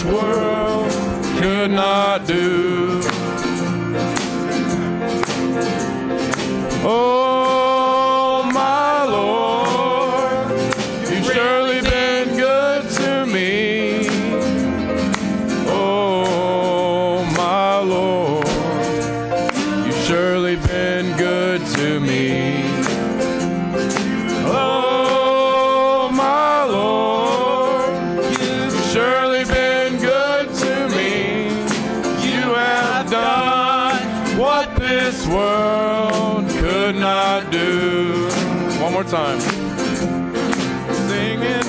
this world could not do. Oh, my Lord, you've surely been good to me. Oh, my Lord, you've surely been good to me. Oh, my Lord, you've surely been good to me. You have done what this world could not do. One more time. Singing,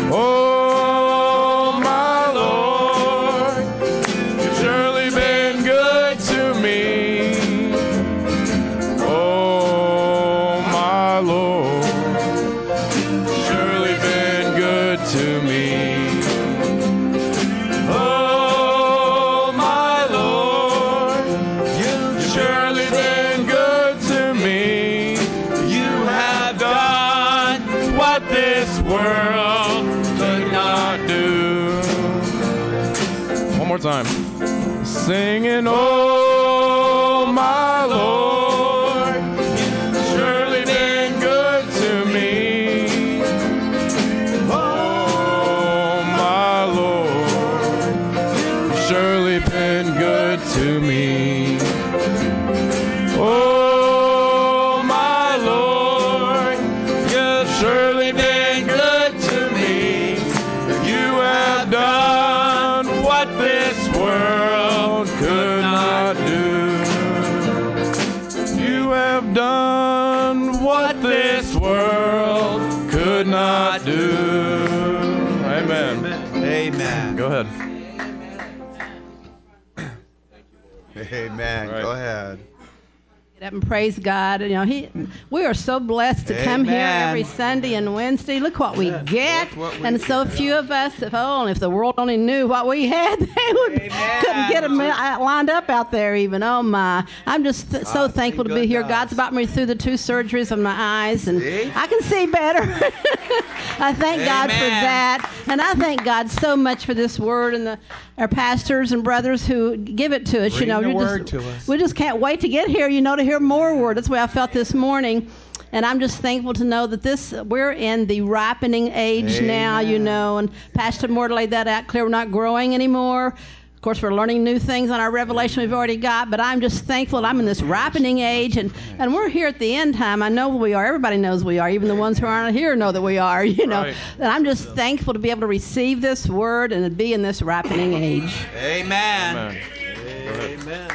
oh, my Lord, you've surely been good to me. Oh, my Lord, surely been good to me. Oh, my Lord, you've surely been good to me. You have done what this world could not do. One more time. Singing, oh, my Lord, you've surely been good to me. Oh, my Lord, you've surely been good to me. Oh, my Lord, you've surely been good to me. You have done what this world could not do. You have done what this world could not do. Amen. Amen. Go ahead. Amen. Right. Go ahead. Get up and praise God. You know, we are so blessed to come here every Sunday and Wednesday. Look what we get. And so few of us, if the world only knew what we had, they couldn't get them lined up out there even. Oh, my. I'm just so thankful to be here. God's brought me through the 2 surgeries on my eyes, and I can see better. I thank God for that. And I thank God so much for this word and our pastors and brothers who give it to us. Bring the word to us. We just can't wait to get here, to hear more word. That's the way I felt this morning. And I'm just thankful to know that we're in the ripening age now, and Pastor Moore laid that out clear. We're not growing anymore. Of course, we're learning new things on our revelation we've already got, but I'm just thankful that I'm in this ripening age, and we're here at the end time. I know we are. Everybody knows we are. Even the ones who aren't here know that we are, Right. And I'm just thankful to be able to receive this word and to be in this ripening age. Amen. Amen.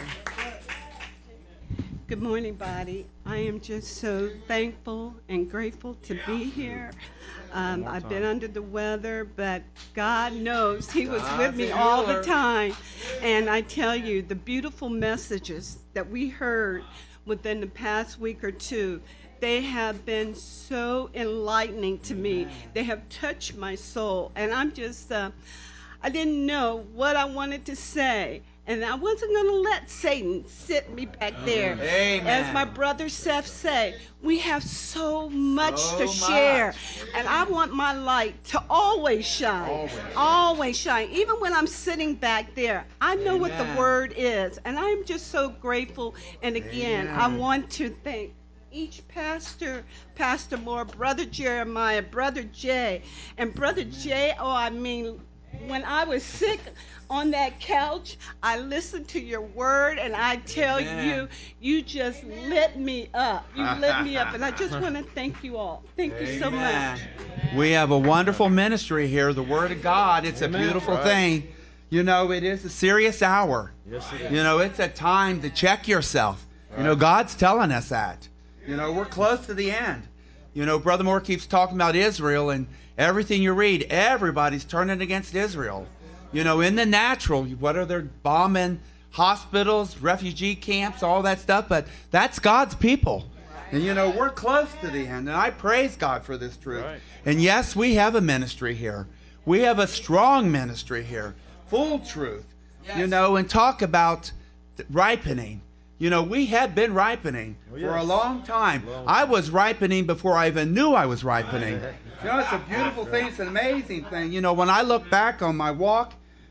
Good morning, body. I am just so thankful and grateful to be here. I've been under the weather, but God knows He was with me all the time. And I tell you, the beautiful messages that we heard within the past week or two, they have been so enlightening to me. They have touched my soul. And I'm just, I didn't know what I wanted to say. And I wasn't going to let Satan sit me back there. Amen. As my brother Seth said, we have so much to share. And I want my light to always shine. Always shine. Even when I'm sitting back there, I know what the word is. And I'm just so grateful. And again, I want to thank each pastor, Pastor Moore, Brother Jeremiah, Brother Jay. And Brother Jay, when I was sick on that couch, I listened to your word, and I tell you, you just lit me up. You lit me up, and I just want to thank you all. Thank you so much. We have a wonderful ministry here, the Word of God. It's a beautiful thing. It is a serious hour. Yes, it is. It's a time to check yourself. God's telling us that. We're close to the end. Brother Moore keeps talking about Israel, and everything you read, everybody's turning against Israel. In the natural, they're bombing hospitals, refugee camps, all that stuff, but that's God's people. And we're close to the end, and I praise God for this truth. Right. And yes, we have a ministry here. We have a strong ministry here, full truth. Yes. And talk about ripening. We had been ripening for a long time. I was ripening before I even knew I was ripening. It's a beautiful thing. It's an amazing thing. When I look back on my walk,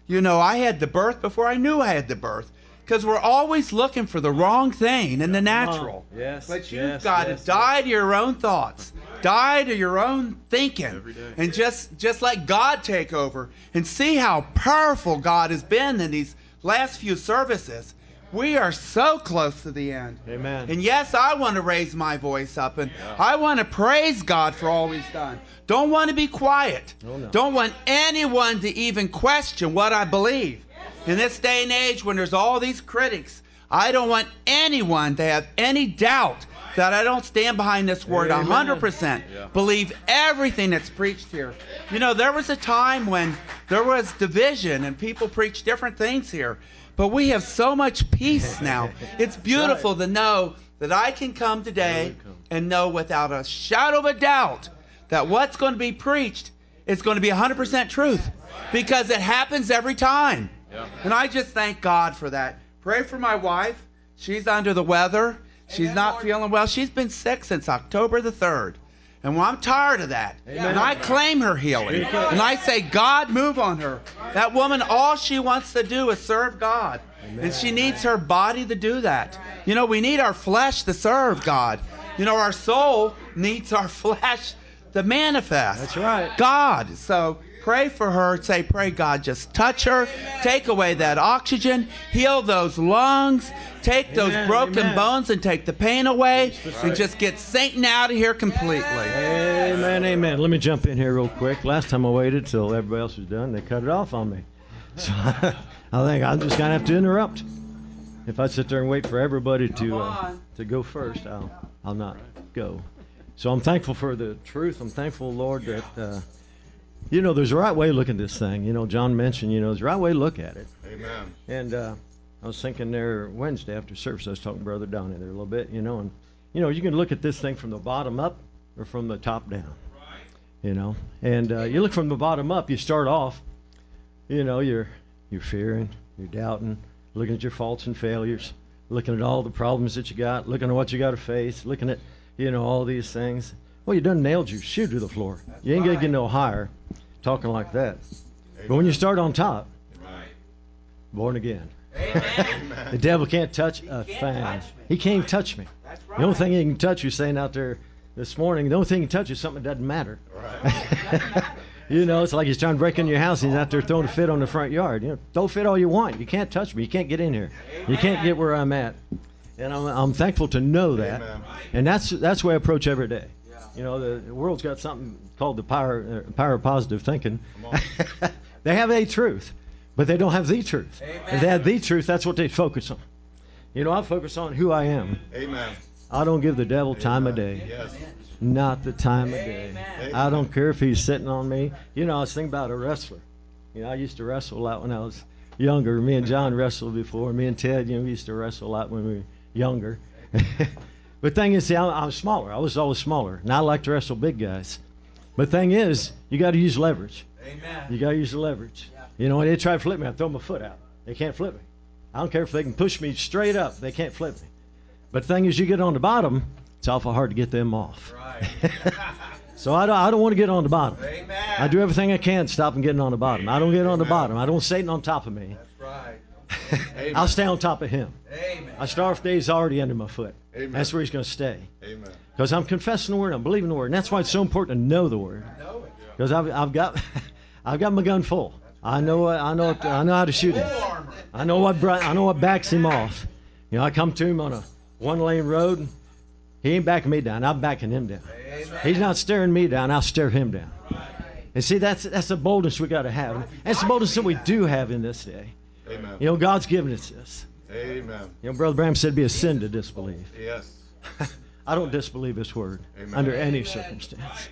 You know, I had the birth before I knew I had the birth. Because we're always looking for the wrong thing in the natural. Yes. But you've got to die to your own thoughts. Die to your own thinking. And just let God take over. And see how powerful God has been in these last few services. We are so close to the end. Amen. And yes, I want to raise my voice up. And I want to praise God for all He's done. Don't want to be quiet. Oh, no. Don't want anyone to even question what I believe. In this day and age when there's all these critics, I don't want anyone to have any doubt that I don't stand behind this word 100%. Believe everything that's preached here. You know, there was a time when there was division and people preached different things here. But we have so much peace now. It's beautiful to know that I can come today and know without a shadow of a doubt that what's going to be preached is going to be 100% truth. Because it happens every time. Yeah. And I just thank God for that. Pray for my wife. She's under the weather. She's not feeling well. She's been sick since October the 3rd. And well, I'm tired of that. Amen. And I claim her healing. And I say, God, move on her. That woman, all she wants to do is serve God. Amen. And she needs her body to do that. You know, we need our flesh to serve God. You know, our soul needs our flesh to manifest. That's right. God. So pray for her. Say, pray, God, just touch her. Take away that oxygen. Heal those lungs. Take those broken bones and take the pain away. And just get Satan out of here completely. Amen, amen. Let me jump in here real quick. Last time I waited till everybody else was done, they cut it off on me. So I think I'm just going to have to interrupt. If I sit there and wait for everybody to go first, I'll not go. So I'm thankful for the truth. I'm thankful, Lord, that... you know, there's a right way to look at this thing. You know, John mentioned, you know, there's a right way to look at it. Amen. And I was thinking there Wednesday after service, I was talking to Brother Donnie there a little bit, you know, and, you know, you can look at this thing from the bottom up or from the top down, you know. And you look from the bottom up, you start off, you know, you're fearing, you're doubting, looking at your faults and failures, looking at all the problems that you got, looking at what you got to face, looking at, you know, all these things. Well, you done nailed your shoe to the floor. You ain't going to get no higher talking like that. Amen. But when you start on top, born again. Amen. The devil can't touch a thing. He can't touch me. Right. The only thing he can touch you, saying out there this morning, the only thing he can touch is something that doesn't matter. Right. You know, it's like he's trying to break into your house and he's out there throwing a fit on the front yard. You know, throw a fit all you want. You can't touch me. You can't get in here. You can't get where I'm at. And I'm thankful to know that. Amen. And that's the way I approach every day. You know, the world's got something called the power of positive thinking. They have a truth, but they don't have the truth. Amen. If they have the truth, that's what they focus on. You know, I focus on who I am. Amen. I don't give the devil time of day. Yes. Not the time of day. Amen. I don't care if he's sitting on me. You know, I was thinking about a wrestler. You know, I used to wrestle a lot when I was younger. Me and John wrestled before. Me and Ted, you know, we used to wrestle a lot when we were younger. But thing is, see, I'm smaller. I was always smaller. And I like to wrestle big guys. But thing is, you got to use leverage. Amen. You got to use the leverage. Yeah. You know, when they try to flip me, I throw my foot out. They can't flip me. I don't care if they can push me straight up. They can't flip me. But the thing is, you get on the bottom, it's awful hard to get them off. Right. So I don't want to get on the bottom. Amen. I do everything I can to stop them getting on the bottom. I don't get on the bottom. I don't want Satan on top of me. That's right. I'll stay on top of him. Amen. I start off days already under my foot. Amen. That's where he's going to stay. Amen. Because I'm confessing the word, I'm believing the word, and that's why it's so important to know the word. Because I've got my gun full. I know how to shoot him. I know what backs him off. You know, I come to him on a one-lane road. He ain't backing me down. I'm backing him down. Amen. He's not staring me down. I'll stare him down. And see, that's the boldness we got to have. That's the boldness that we do have in this day. Amen. You know, God's given us this. Amen. You know, Brother Branham said it'd be a sin to disbelieve. Yes. I don't disbelieve His word. Amen. Under any circumstance.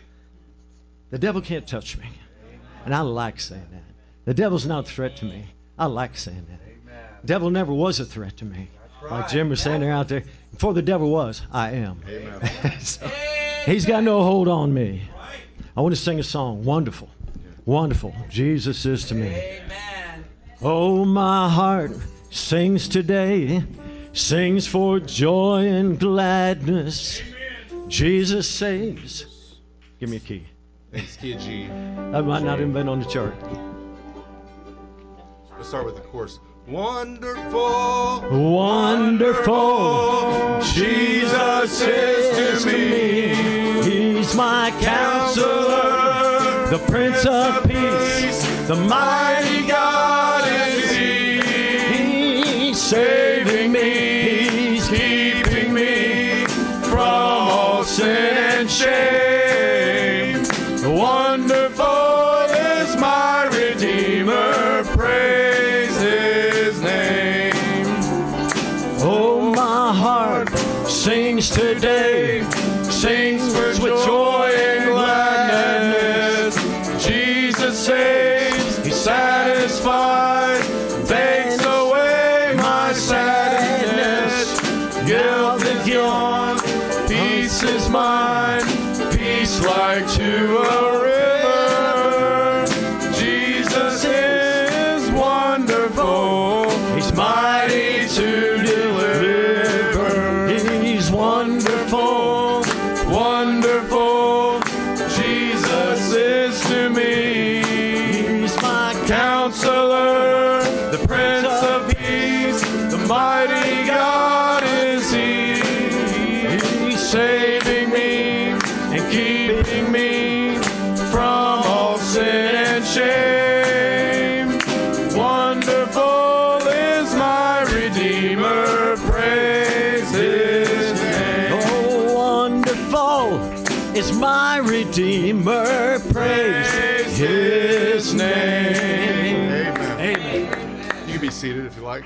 The devil can't touch me. And I like saying that. The devil's not a threat to me. I like saying that. Amen. The devil never was a threat to me. Right. Like Jim was saying there out there, before the devil was, I am. Amen. So, he's got no hold on me. I want to sing a song. Wonderful. Wonderful. Jesus is to me. Amen. Oh, my heart sings today, sings for joy and gladness. Amen. Jesus saves. Give me a key. It's key G. That might not have been on the chart. Let's start with the chorus. Wonderful, wonderful, Jesus is to me. He's my counselor, the Prince of Peace, the mighty God is He. He's saving me, He's keeping me from all sin and shame. Wonderful is my Redeemer, praise His name. Oh, my heart sings today, sings with joy and gladness. Jesus saves, He satisfies, takes away my sadness. Guilt is gone, peace is mine, peace like to a river. Jesus is wonderful, He's mighty to deliver. He's wonderful, wonderful, Jesus is to me. He's my counselor, the Prince of Peace, the mighty God is He. He's saving me and keeping me from all sin and shame. Wonderful is my Redeemer, praise His name. Oh, wonderful is my Redeemer, praise His name. Amen. You can be seated if you like.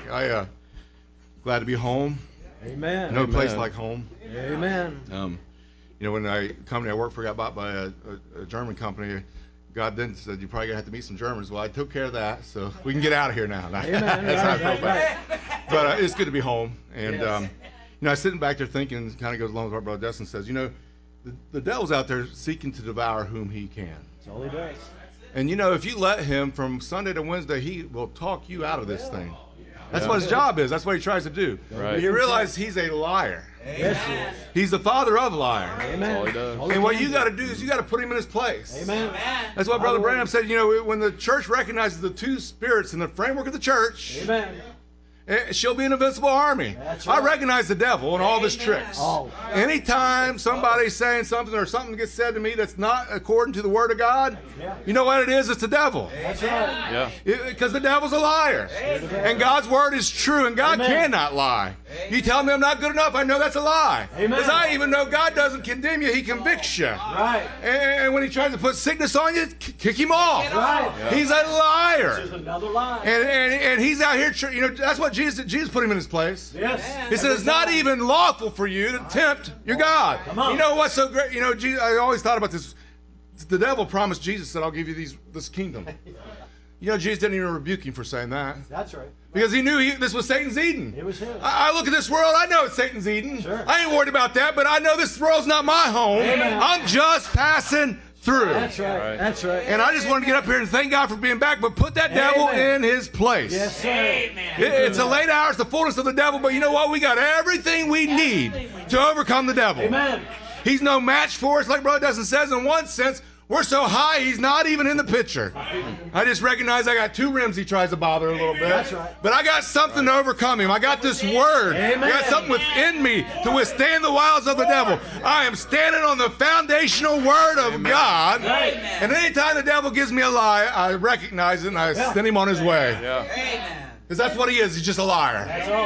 Glad to be home. Amen. No place like home. Amen. You know, when the company I worked for got bought by a German company, God then said, you're probably going to have to meet some Germans. Well, I took care of that, so we can get out of here now. Amen. That's how I feel about it. Right. But it's good to be home. And, Yes. you know, I was sitting back there thinking, it kind of goes along with what Brother Destin says, you know, the devil's out there seeking to devour whom he can. That's all he does. And, you know, if you let him from Sunday to Wednesday, he will talk you out of this thing. That's what his job is. That's what he tries to do. Right. You realize he's a liar. Yes, he is. He's the father of liars. Amen. all he does. All he And what can you do. got to do is you got to put him in his place. Amen. That's why Brother Branham said, you know, when the church recognizes the two spirits in the framework of the church, Amen. she'll be an invincible army. That's I right. recognize the devil and all of his tricks. Oh. Anytime somebody's saying something or something gets said to me that's not according to the Word of God, Yeah. you know what it is? It's the devil. That's right. Yeah. Because the devil's a liar. And God's Word is true, and God Amen. cannot lie. You tell me I'm not good enough, I know that's a lie. Amen. Because I even know God doesn't condemn you, He convicts you. Right. And when He tries to put sickness on you, kick him off. Right. He's a liar. This is another lie. And He's out here, you know, that's what Jesus put him in his place. Yes. He says it's not even lawful for you to tempt your God. Come on. You know what's so great? You know, Jesus, I always thought about this. The devil promised Jesus that I'll give you this kingdom. You know, Jesus didn't even rebuke him for saying that. That's right. Because he knew this was Satan's Eden. It was his. I look at this world, I know it's Satan's Eden. Sure. I ain't worried about that, but I know this world's not my home. Amen. I'm just passing through. That's right. That's right. And I just wanted to get up here and thank God for being back, but put that devil Amen. in his place. Yes, sir. It's a late hour, it's the fullness of the devil, but you know what? We got everything we need to overcome the devil. Amen. He's no match for us, like Brother Dustin says. In one sense, we're so high, he's not even in the picture. I just recognize I got two rims he tries to bother a little bit. That's right. But I got something to overcome him. I got this word. Amen. I got something within me to withstand the wiles of the devil. I am standing on the foundational word of God. Right. And anytime the devil gives me a lie, I recognize it and I send him on his way. Yeah. Because that's what he is. He's just a liar. That's all.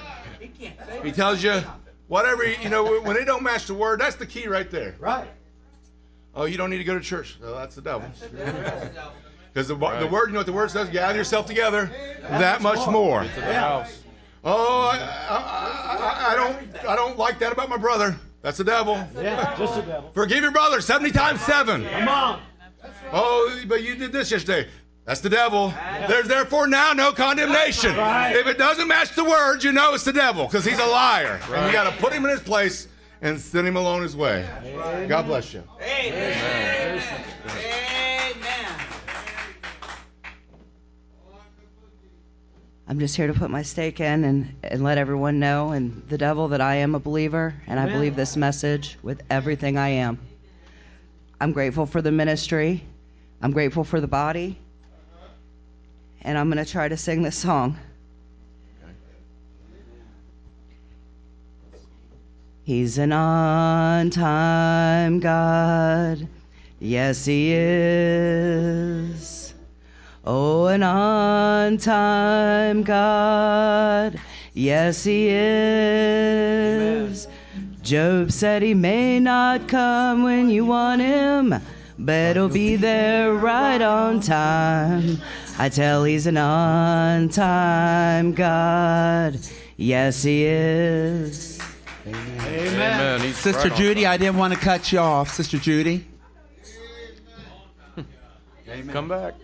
He tells you whatever, you know, when they don't match the word, that's the key right there. Right. Oh, you don't need to go to church. Oh, that's the devil. Because the word, you know what the word says? Gather yourself together. That much more. To the house. Oh, I don't like that about my brother. That's the devil. Yeah, just the devil. Forgive your brother 70 times 7. Come on. Oh, but you did this yesterday. That's the devil. There's therefore now no condemnation. Right. If it doesn't match the word, you know it's the devil because he's a liar. And you got to put him in his place and send him along his way. Amen. God bless you. Amen. I'm just here to put my stake in and let everyone know, and the devil, that I am a believer, and I Amen. believe this message with everything I am. I'm grateful for the ministry. I'm grateful for the body. and I'm going to try to sing this song. He's an on-time God. Yes, he is. Oh, an on-time God. Yes, he is. Amen. Job said he may not come when you want him, but he'll be there right on time. I tell he's an on-time God. Yes, he is. Amen. Amen. He's Sister right Judy, I didn't want to cut you off. Sister Judy. Amen. Come back.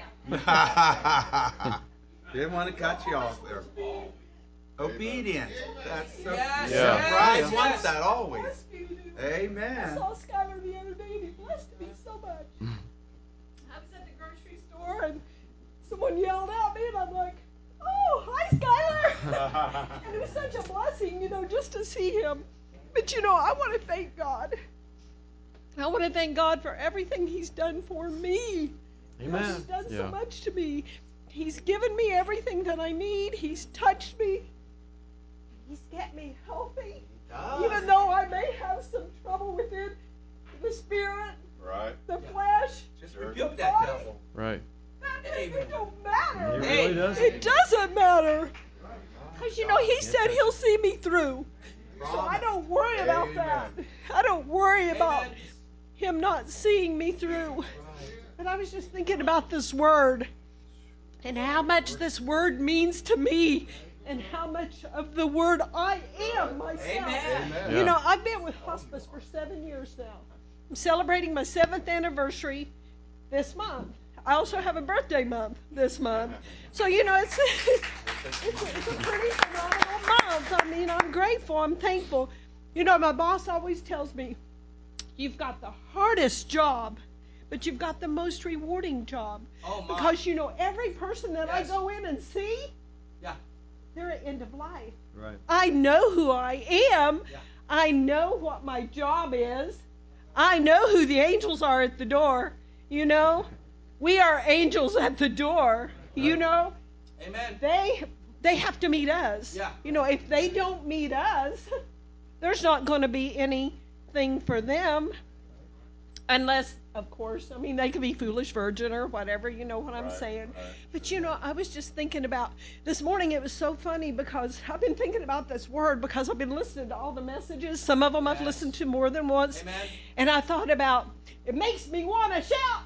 Didn't want to cut you off there. Obedient. That's so Yeah. Bride wants that always. Amen. I saw Skylar the other day and he blessed me so much. I was at the grocery store and someone yelled at me and I'm like, oh, hi Skylar. And it was such a blessing, you know, just to see him. But you know, I want to thank God. I want to thank God for everything he's done for me. Amen. He's done so much to me. He's given me everything that I need. He's touched me. He's kept me healthy. Even though I may have some trouble within the spirit, the flesh, Just rebuke the body. devil. Right. It don't matter. It really doesn't. It doesn't matter. Because, you know, he said he'll see me through. So I don't worry about that. I don't worry about him not seeing me through. But I was just thinking about this word and how much this word means to me and how much of the word I am myself. Amen. You know, I've been with hospice for 7 years now. I'm celebrating my 7th anniversary this month. I also have a birthday month this month. So, you know, it's a pretty phenomenal month. I mean, I'm grateful. I'm thankful. You know, my boss always tells me, you've got the hardest job, but you've got the most rewarding job. Because, you know, every person that I go in and see, they're at end of life. Right. I know who I am. I know what my job is. I know who the angels are at the door. You know, we are angels at the door. You know, Amen. They have to meet us. You know, if they don't meet us, there's not going to be anything for them. Unless, of course, I mean, they could be foolish virgin or whatever, you know what I'm saying. But, you know, I was just thinking about, this morning it was so funny because I've been thinking about this word because I've been listening to all the messages. Some of them I've listened to more than once. Amen. And I thought about, it makes me want to shout.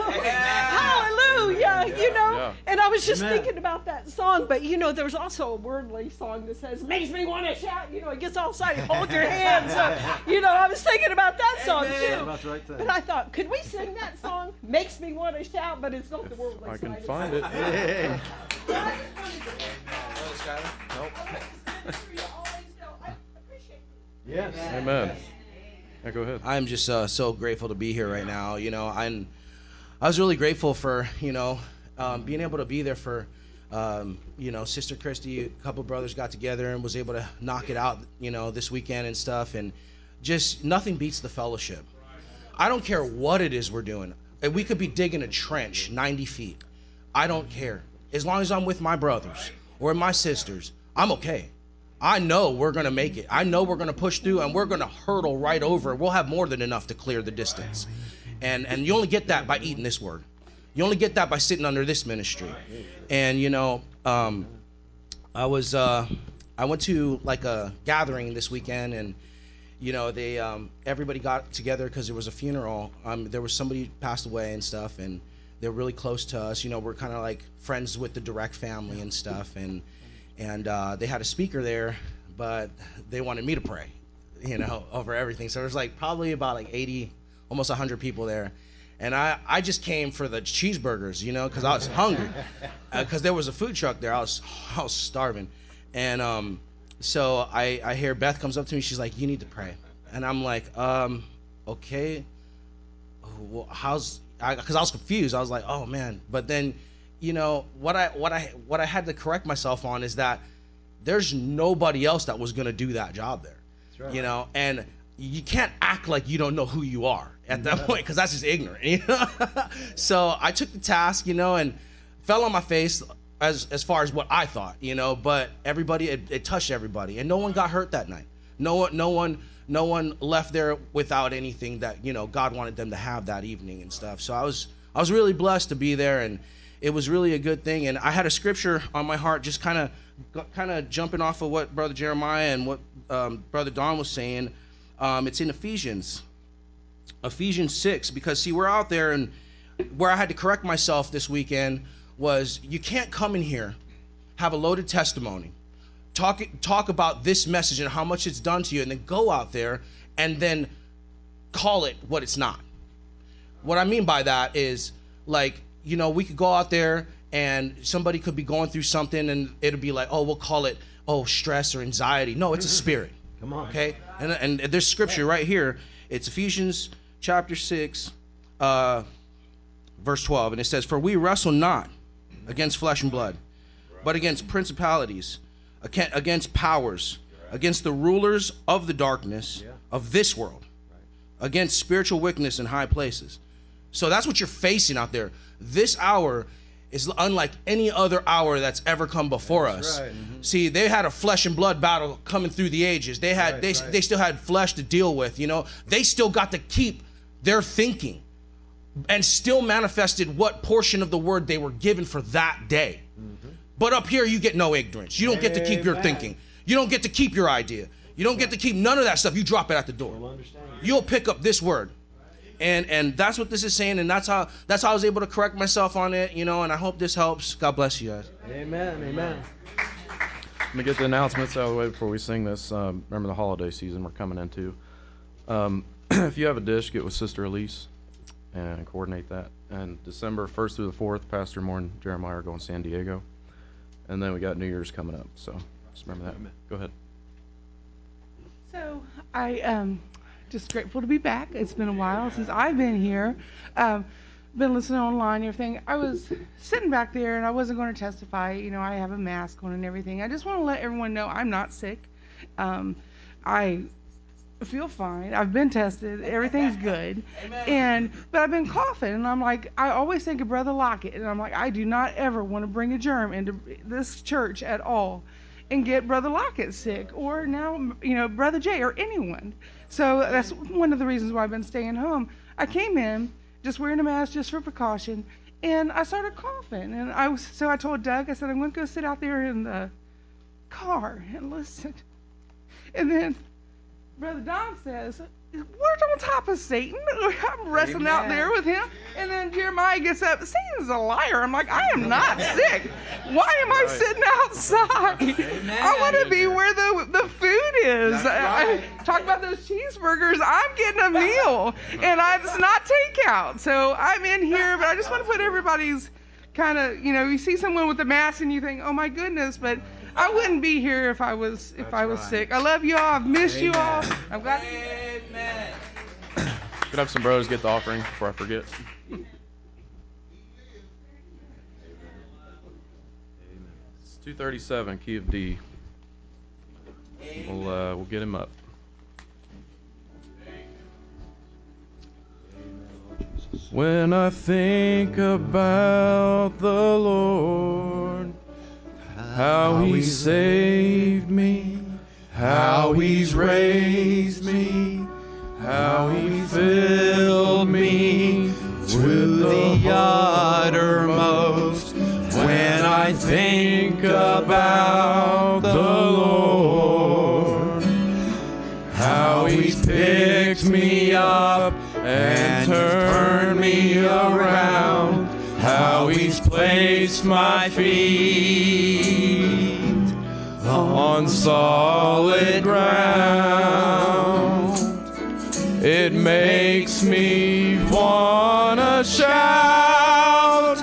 Hallelujah, you know. Yeah. And I was just thinking about that song. But, you know, there's also a worldly song that says, makes me want to shout. You know, it gets all excited. Hold your hands up. You know, I was thinking about that song, too. About the right thing. But I thought, could we sing that song? Makes me want to shout, but it's not the worldly I can side. find it. Yes. Amen. Yeah, go ahead. I'm just so grateful to be here right now. You know, I was really grateful for, you know, being able to be there for, you know, Sister Christy. A couple brothers got together and was able to knock it out, you know, this weekend and stuff. And just nothing beats the fellowship. I don't care what it is we're doing. We could be digging a trench 90 feet. I don't care. As long as I'm with my brothers or my sisters, I'm okay. I know we're going to make it. I know we're going to push through and we're going to hurdle right over. We'll have more than enough to clear the distance. And you only get that by eating this word. You only get that by sitting under this ministry. And, you know, I went to like a gathering this weekend and, you know, they everybody got together because there was a funeral. There was somebody passed away and stuff, and they're really close to us. You know, we're kind of like friends with the Direct family and stuff, and they had a speaker there, but they wanted me to pray, you know, over everything. So there's like probably about like 80, almost 100 people there, and I just came for the cheeseburgers, you know, because I was hungry, because there was a food truck there. I was starving, and so I hear Beth comes up to me. She's like, "You need to pray," and I'm like, "Okay." Well, because I was confused. I was like, "Oh man!" But then, you know, what I had to correct myself on is that there's nobody else that was gonna do that job there. That's right. You know, and you can't act like you don't know who you are at that point because that's just ignorant. You know? So I took the task, you know, and fell on my face as far as what I thought, you know, but everybody, it touched everybody, and no one got hurt that night. No one left there without anything that, you know, God wanted them to have that evening and stuff. So I was really blessed to be there, and it was really a good thing. And I had a scripture on my heart, just kind of jumping off of what Brother Jeremiah and what Brother Don was saying. It's in Ephesians 6, because see, we're out there, and where I had to correct myself this weekend was, you can't come in here, have a loaded testimony, talk about this message and how much it's done to you, and then go out there and then call it what it's not. What I mean by that is, like, you know, we could go out there and somebody could be going through something, and it'll be like, oh, we'll call it, oh, stress or anxiety. No, it's a spirit. Come on. Okay? And there's scripture right here. It's Ephesians chapter 6, verse 12. And it says, for we wrestle not against flesh and blood, but against principalities, against powers, against the rulers of the darkness of this world, against spiritual wickedness in high places. So that's what you're facing out there. This hour is unlike any other hour that's ever come before us. Right. Mm-hmm. See, they had a flesh and blood battle coming through the ages. They still had flesh to deal with, you know. They still got to keep their thinking and still manifested what portion of the word they were given for that day. Mm-hmm. But up here, you get no ignorance. You don't get to keep your thinking. You don't get to keep your idea. You don't get to keep none of that stuff. You drop it at the door. You'll pick up this word. And that's what this is saying, and that's how I was able to correct myself on it, you know, and I hope this helps. God bless you guys. Amen. Amen. Let me get the announcements out of the way before we sing this. Remember the holiday season we're coming into. If you have a dish, get with Sister Elise and coordinate that. And December 1st through the 4th, Pastor Moore and Jeremiah are going to San Diego. And then we got New Year's coming up, so just remember that. Go ahead. So I just grateful to be back. It's been a while since I've been here. Been listening online and everything. I was sitting back there and I wasn't going to testify. You know, I have a mask on and everything. I just want to let everyone know I'm not sick. I feel fine. I've been tested. Everything's good. But I've been coughing, and I'm like, I always think of Brother Lockett, and I'm like, I do not ever want to bring a germ into this church at all and get Brother Lockett sick, or now, you know, Brother Jay, or anyone. So that's one of the reasons why I've been staying home. I came in just wearing a mask just for precaution, and I started coughing. And I told Doug, I said, I'm going to go sit out there in the car and listen. And then Brother Don says, we're on top of Satan. I'm wrestling out there with him. And then Jeremiah gets up. Satan's a liar. I'm like, I am not sick. Why am I sitting outside? I want to be where the food is. I talk about those cheeseburgers. I'm getting a meal, and it's not takeout. So I'm in here, but I just want to put everybody's kind of, you know, you see someone with a mask and you think, oh my goodness, but I wouldn't be here if I was sick. I love you all. I've missed you all. I'm glad. Amen. Could have some brothers get the offering before I forget. It's 237, key of D. We'll get him up. When I think about the Lord, how He saved me, how He's raised me, how He filled me to the uttermost. When I think about the Lord, how He's picked me up and turned me around, how He's placed my feet on solid ground, it makes me wanna shout,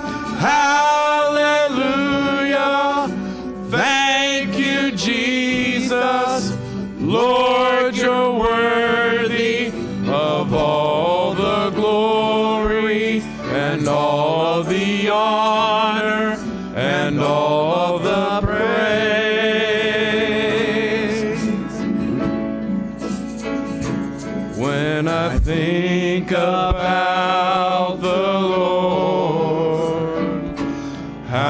hallelujah, thank you, Jesus, Lord, you're worthy of all the glory and all the honor and all the praise. When I think about the Lord,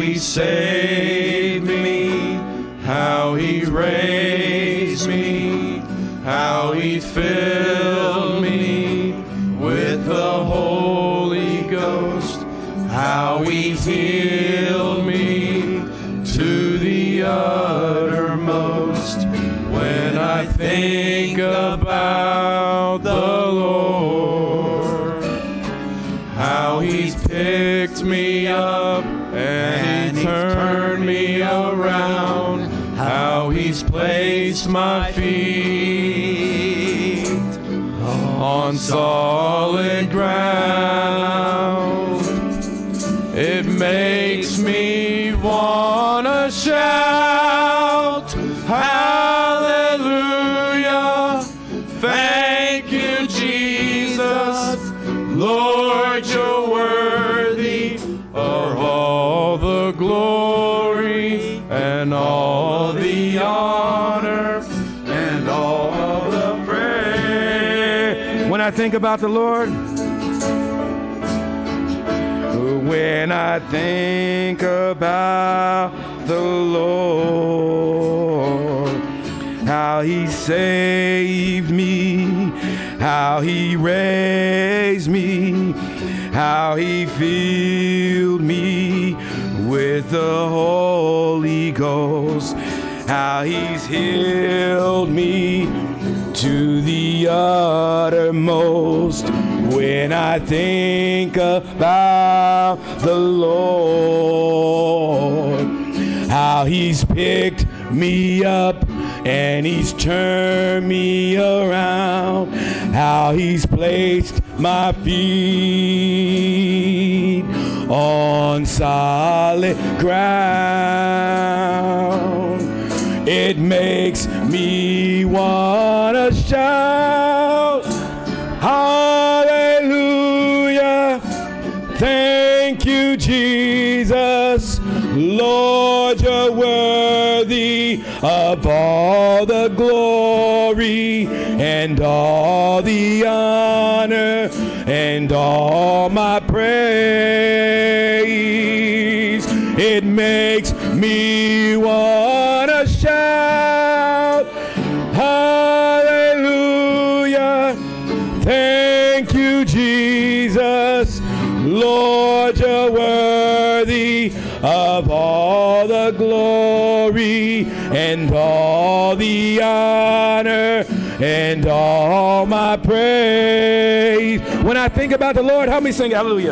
He saved me, how He raised me, how He filled me with the Holy Ghost, how He healed me to the uttermost. When I think about the Lord, how He's picked me up and He turned me around, how He's placed my feet on solid ground, it makes me wanna shout, hallelujah, thank you, Jesus, Lord, you're worthy of all the glory and all the honor and all the praise. When I think about the Lord, when I think about the Lord, how He saved me, how He raised me, how He filled me with the Holy Ghost, how He's healed me to the uttermost. When I think about the Lord, how He's picked me up and He's turned me around, how He's placed my feet on solid ground, it makes me wanna shout, hallelujah, thank you, Jesus, Lord, you're worthy of all the glory and all the honor and all my praise. It makes me wanna shout, hallelujah, thank you, Jesus, Lord, you're worthy of all the glory and all the honor and all my praise. When I think about the Lord, help me sing hallelujah.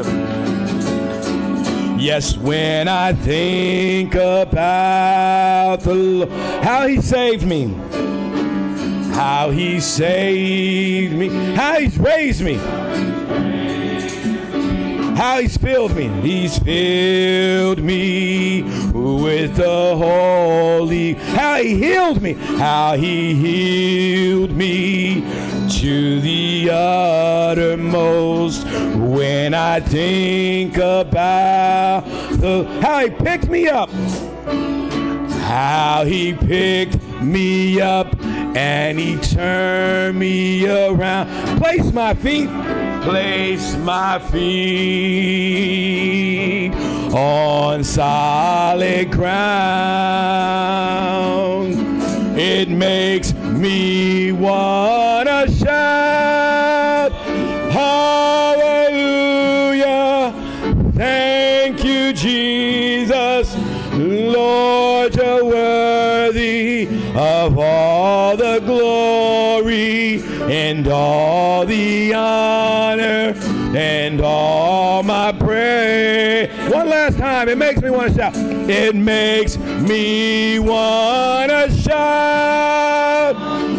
Yes, when I think about the Lord, how He saved me, how He saved me, how He's raised me, how He's filled me. He's filled me with the Holy. How He healed me. How He healed me to the uttermost. When I think about how He picked me up. How He picked me up and He turned me around. Place my feet on solid ground. It makes me wanna shout, hallelujah, thank you, Jesus, Lord, you're worthy of all the glory and all the honor and all my praise. One last time, it makes me want to shout. It makes me want to shout,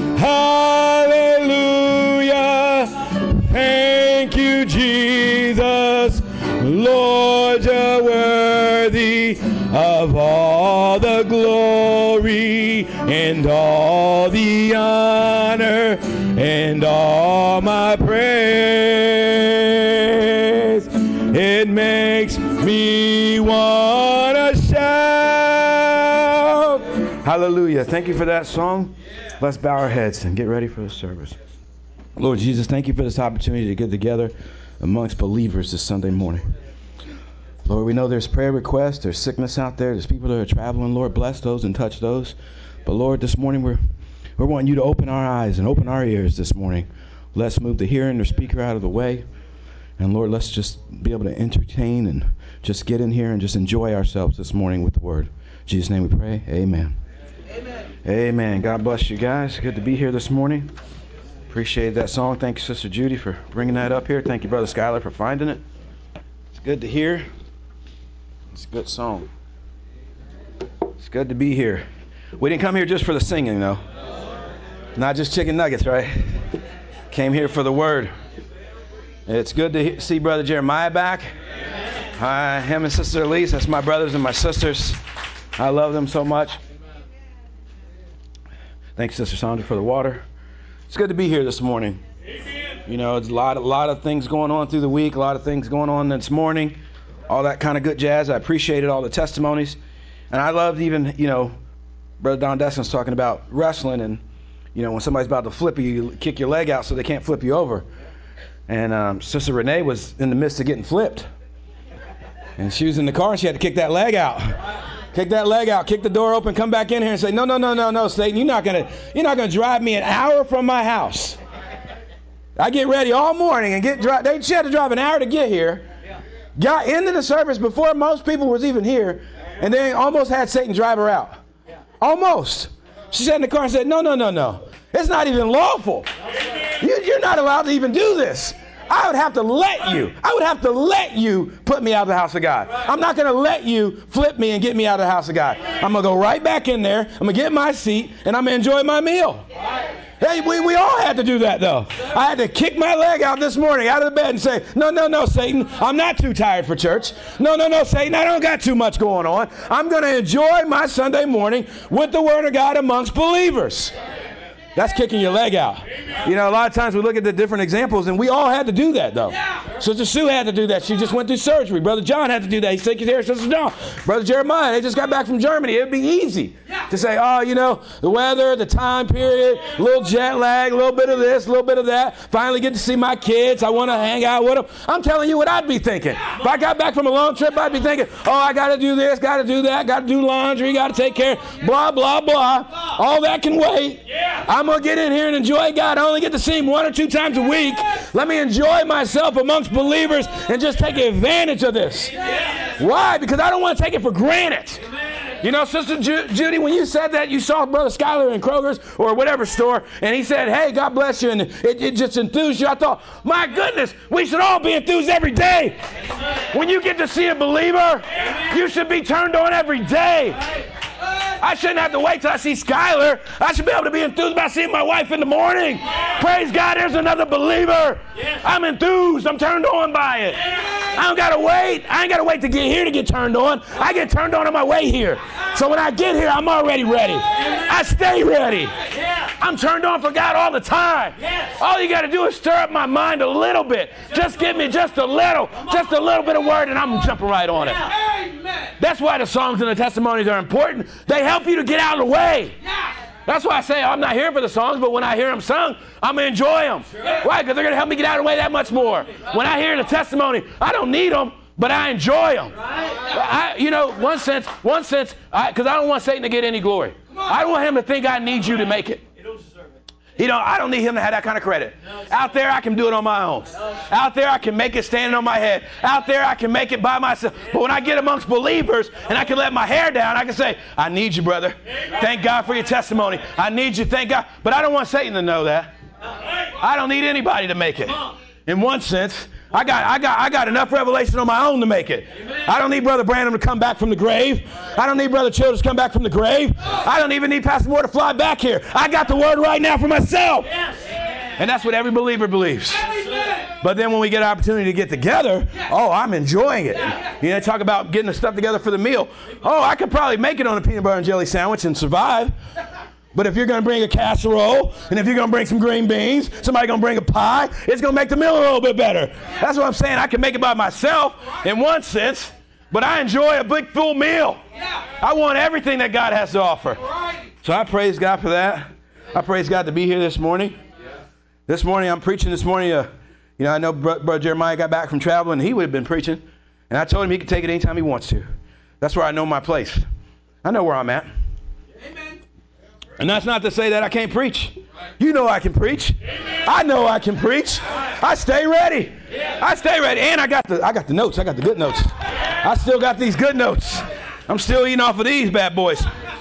hallelujah, thank you, Jesus, Lord, you're worthy of all the glory and all the honor and all my praise. It makes me want to shout. Hallelujah. Thank you for that song. Let's bow our heads and get ready for the service. Lord Jesus, thank you for this opportunity to get together amongst believers this Sunday morning. Lord, we know there's prayer requests, there's sickness out there, there's people that are traveling. Lord, bless those and touch those. But Lord, this morning we're wanting you to open our eyes and open our ears this morning. Let's move the hearing, the speaker out of the way. And Lord, let's just be able to entertain and just get in here and just enjoy ourselves this morning with the word. In Jesus' name we pray. Amen. Amen. Amen. God bless you guys. Good to be here this morning. Appreciate that song. Thank you, Sister Judy, for bringing that up here. Thank you, Brother Skyler, for finding it. It's good to hear. It's a good song. It's good to be here. We didn't come here just for the singing, though. Not just chicken nuggets, right? Came here for the word. It's good to see Brother Jeremiah back. Hi, him and Sister Elise. That's my brothers and my sisters. I love them so much. Thanks, Sister Sandra, for the water. It's good to be here this morning. You know, it's a lot of things going on through the week, a lot of things going on this morning, all that kind of good jazz. I appreciated all the testimonies. And I loved even, you know, Brother Don Destin's talking about wrestling and, you know, when somebody's about to flip you, you kick your leg out so they can't flip you over. And Sister Renee was in the midst of getting flipped. And she was in the car and she had to kick that leg out. Kick that leg out, kick the door open, come back in here and say, no, Satan, you're not gonna drive me an hour from my house. I get ready all morning and she had to drive an hour to get here. Got into the service before most people was even here, and then almost had Satan drive her out. Almost. She sat in the car and said, no. It's not even lawful. You're not allowed to even do this. I would have to let you put me out of the house of God. I'm not going to let you flip me and get me out of the house of God. I'm going to go right back in there. I'm going to get my seat, and I'm going to enjoy my meal. Hey, we all had to do that, though. I had to kick my leg out this morning out of the bed and say, no, Satan, I'm not too tired for church. No, Satan, I don't got too much going on. I'm going to enjoy my Sunday morning with the Word of God amongst believers. That's kicking your leg out. You know, a lot of times we look at the different examples, and we all had to do that, though. Sister Sue had to do that. She just went through surgery. Brother John had to do that. He's taking care of Sister John. Brother Jeremiah, they just got back from Germany. It would be easy to say, oh, you know, the weather, the time period, a little jet lag, a little bit of this, a little bit of that. Finally get to see my kids. I want to hang out with them. I'm telling you what I'd be thinking. If I got back from a long trip, I'd be thinking, oh, I got to do this, got to do that, got to do laundry, got to take care, blah, blah, blah. All that can wait. I'm going to get in here and enjoy God. I only get to see him 1 or 2 times a week. Let me enjoy myself amongst believers and just take advantage of this. Why? Because I don't want to take it for granted. You know, Sister Judy, when you said that, you saw Brother Skyler in Kroger's or whatever store, and he said, hey, God bless you, and it just enthused you. I thought, my goodness, we should all be enthused every day. When you get to see a believer, you should be turned on every day. I shouldn't have to wait till I see Skylar. I should be able to be enthused about seeing my wife in the morning. Praise God, there's another believer. I'm enthused. I'm turned on by it. I don't got to wait. I ain't got to wait to get here to get turned on. I get turned on my way here. So when I get here, I'm already ready. I stay ready. I'm turned on for God all the time. All you got to do is stir up my mind a little bit. Just give me just a little bit of word, and I'm jumping right on it. That's why the songs and the testimonies are important. They help you to get out of the way. That's why I say I'm not here for the songs, but when I hear them sung, I'm going to enjoy them. Why? Because they're going to help me get out of the way that much more. When I hear the testimony, I don't need them, but I enjoy them. One sense, because I don't want Satan to get any glory. I don't want him to think I need you to make it. I don't need him to have that kind of credit. Out there, I can do it on my own. Out there, I can make it standing on my head. Out there, I can make it by myself. But when I get amongst believers and I can let my hair down, I can say, I need you, brother. Thank God for your testimony. I need you, thank God. But I don't want Satan to know that. I don't need anybody to make it. In one sense, I got enough revelation on my own to make it. I don't need Brother Branham to come back from the grave. I don't need Brother Childers to come back from the grave. I don't even need Pastor Moore to fly back here. I got the word right now for myself. And that's what every believer believes. But then when we get an opportunity to get together, oh, I'm enjoying it. You know, talk about getting the stuff together for the meal. Oh, I could probably make it on a peanut butter and jelly sandwich and survive. But if you're going to bring a casserole, and if you're going to bring some green beans, somebody going to bring a pie, it's going to make the meal a little bit better. That's what I'm saying. I can make it by myself in one sense, but I enjoy a big full meal. I want everything that God has to offer. So I praise God for that. I praise God to be here this morning. This morning, I'm preaching this morning. I know Brother Jeremiah got back from traveling. He would have been preaching. And I told him he could take it anytime he wants to. That's where I know my place. I know where I'm at. Amen. And that's not to say that I can't preach. You know I can preach. I know I can preach. I stay ready. I stay ready. And I got the notes. I got the good notes. I still got these good notes. I'm still eating off of these bad boys.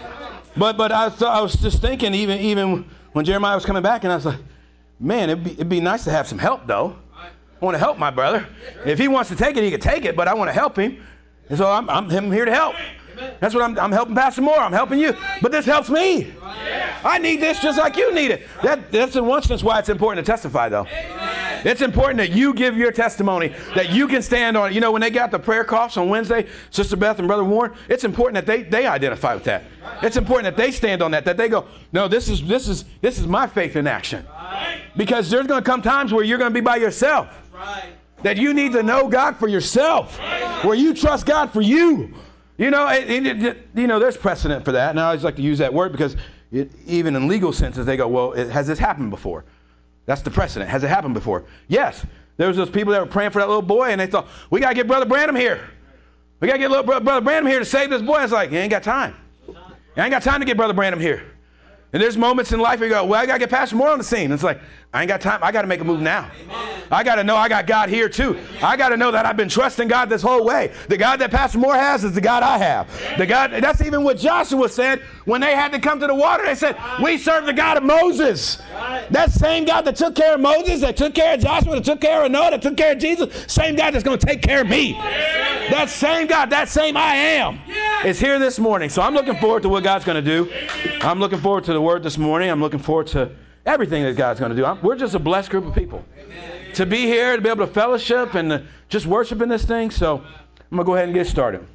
But I was just thinking, even when Jeremiah was coming back, and I was like, man, it'd be nice to have some help, though. I want to help my brother. If he wants to take it, he can take it, but I want to help him. And so I'm here to help. That's what I'm helping Pastor Moore. I'm helping you. But this helps me. I need this just like you need it. That's in one sense why it's important to testify, though. It's important that you give your testimony, that you can stand on it. You know, when they got the prayer coughs on Wednesday, Sister Beth and Brother Warren, it's important that they identify with that. It's important that they stand on that they go, no, this is my faith in action. Because there's going to come times where you're going to be by yourself. That you need to know God for yourself. Where you trust God for you. You know, there's precedent for that. And I always like to use that word because even in legal senses, they go, well, has this happened before? That's the precedent. Has it happened before? Yes. There was those people that were praying for that little boy, and they thought, we got to get Brother Branham here. We got to get little Brother Branham here to save this boy. It's like, you ain't got time. You ain't got time to get Brother Branham here. And there's moments in life where you go, well, I got to get Pastor Moore on the scene. It's like, I ain't got time. I got to make a move now. Amen. I got to know I got God here too. I got to know that I've been trusting God this whole way. The God that Pastor Moore has is the God I have. The God, that's even what Joshua said when they had to come to the water. They said, we serve the God of Moses. That same God that took care of Moses, that took care of Joshua, that took care of Noah, that took care of Jesus, same God that's going to take care of me. That same God, that same I am is here this morning. So I'm looking forward to what God's going to do. I'm looking forward to the word this morning. I'm looking forward to everything that God's going to do. We're just a blessed group of people. Amen. To be here, to be able to fellowship and just worship in this thing. So I'm going to go ahead and get started.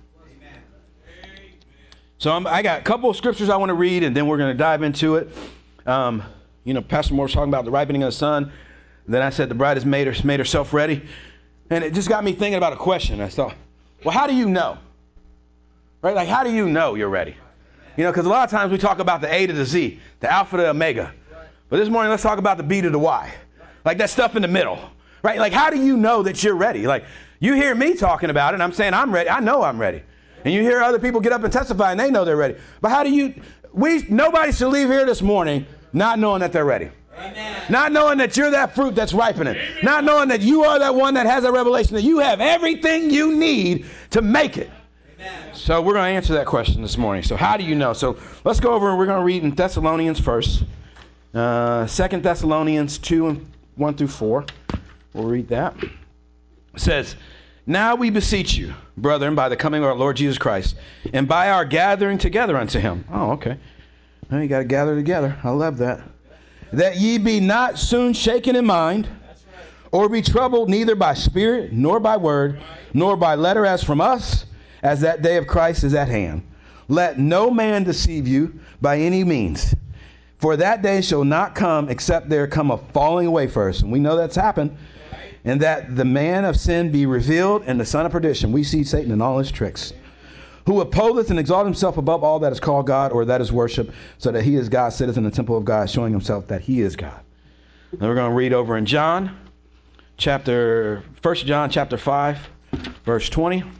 Amen. So I got a couple of scriptures I want to read, and then we're going to dive into it. Pastor Moore was talking about the ripening of the sun. Then I said the bride has made herself ready. And it just got me thinking about a question. I thought, well, how do you know? Right? Like, how do you know you're ready? You know, because a lot of times we talk about the A to the Z, the Alpha to the Omega. But this morning, let's talk about the B to the Y. Like that stuff in the middle, right? Like, how do you know that you're ready? Like, you hear me talking about it, and I'm saying I'm ready. I know I'm ready. And you hear other people get up and testify, and they know they're ready. But how do you, nobody should leave here this morning not knowing that they're ready. Amen. Not knowing that you're that fruit that's ripening. Amen. Not knowing that you are that one that has a revelation, that you have everything you need to make it. Amen. So we're going to answer that question this morning. So how do you know? So let's go over and we're going to read in Thessalonians first. 2 Thessalonians 2, 1 through 4. We'll read that. It says, now we beseech you, brethren, by the coming of our Lord Jesus Christ, and by our gathering together unto him. Oh, okay. Well, you got to gather together. I love that. That ye be not soon shaken in mind, or be troubled neither by spirit, nor by word, nor by letter as from us, as that day of Christ is at hand. Let no man deceive you by any means. For that day shall not come except there come a falling away first. And we know that's happened. And that the man of sin be revealed and the son of perdition. We see Satan in all his tricks. Who opposeth and exalt himself above all that is called God or that is worship, so that he is God, sitteth in the temple of God, showing himself that he is God. And we're going to read over in 1 John chapter 5, verse 20. It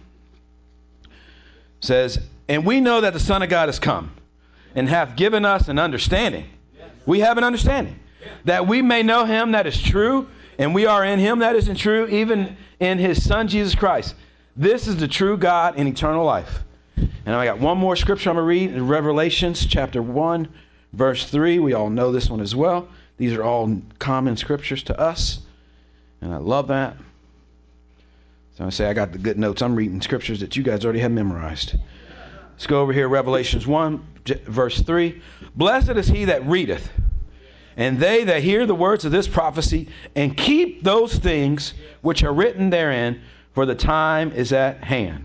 says, and we know that the Son of God is come, and hath given us an understanding. We have an understanding. That we may know him that is true, and we are in him that is in true, even in his Son Jesus Christ. This is the true God and eternal life. And I got one more scripture I'm going to read in Revelations chapter 1, verse 3. We all know this one as well. These are all common scriptures to us. And I love that. So I say I got the good notes. I'm reading scriptures that you guys already have memorized. Let's go over here, Revelations 1, verse 3. Blessed is he that readeth, and they that hear the words of this prophecy, and keep those things which are written therein, for the time is at hand.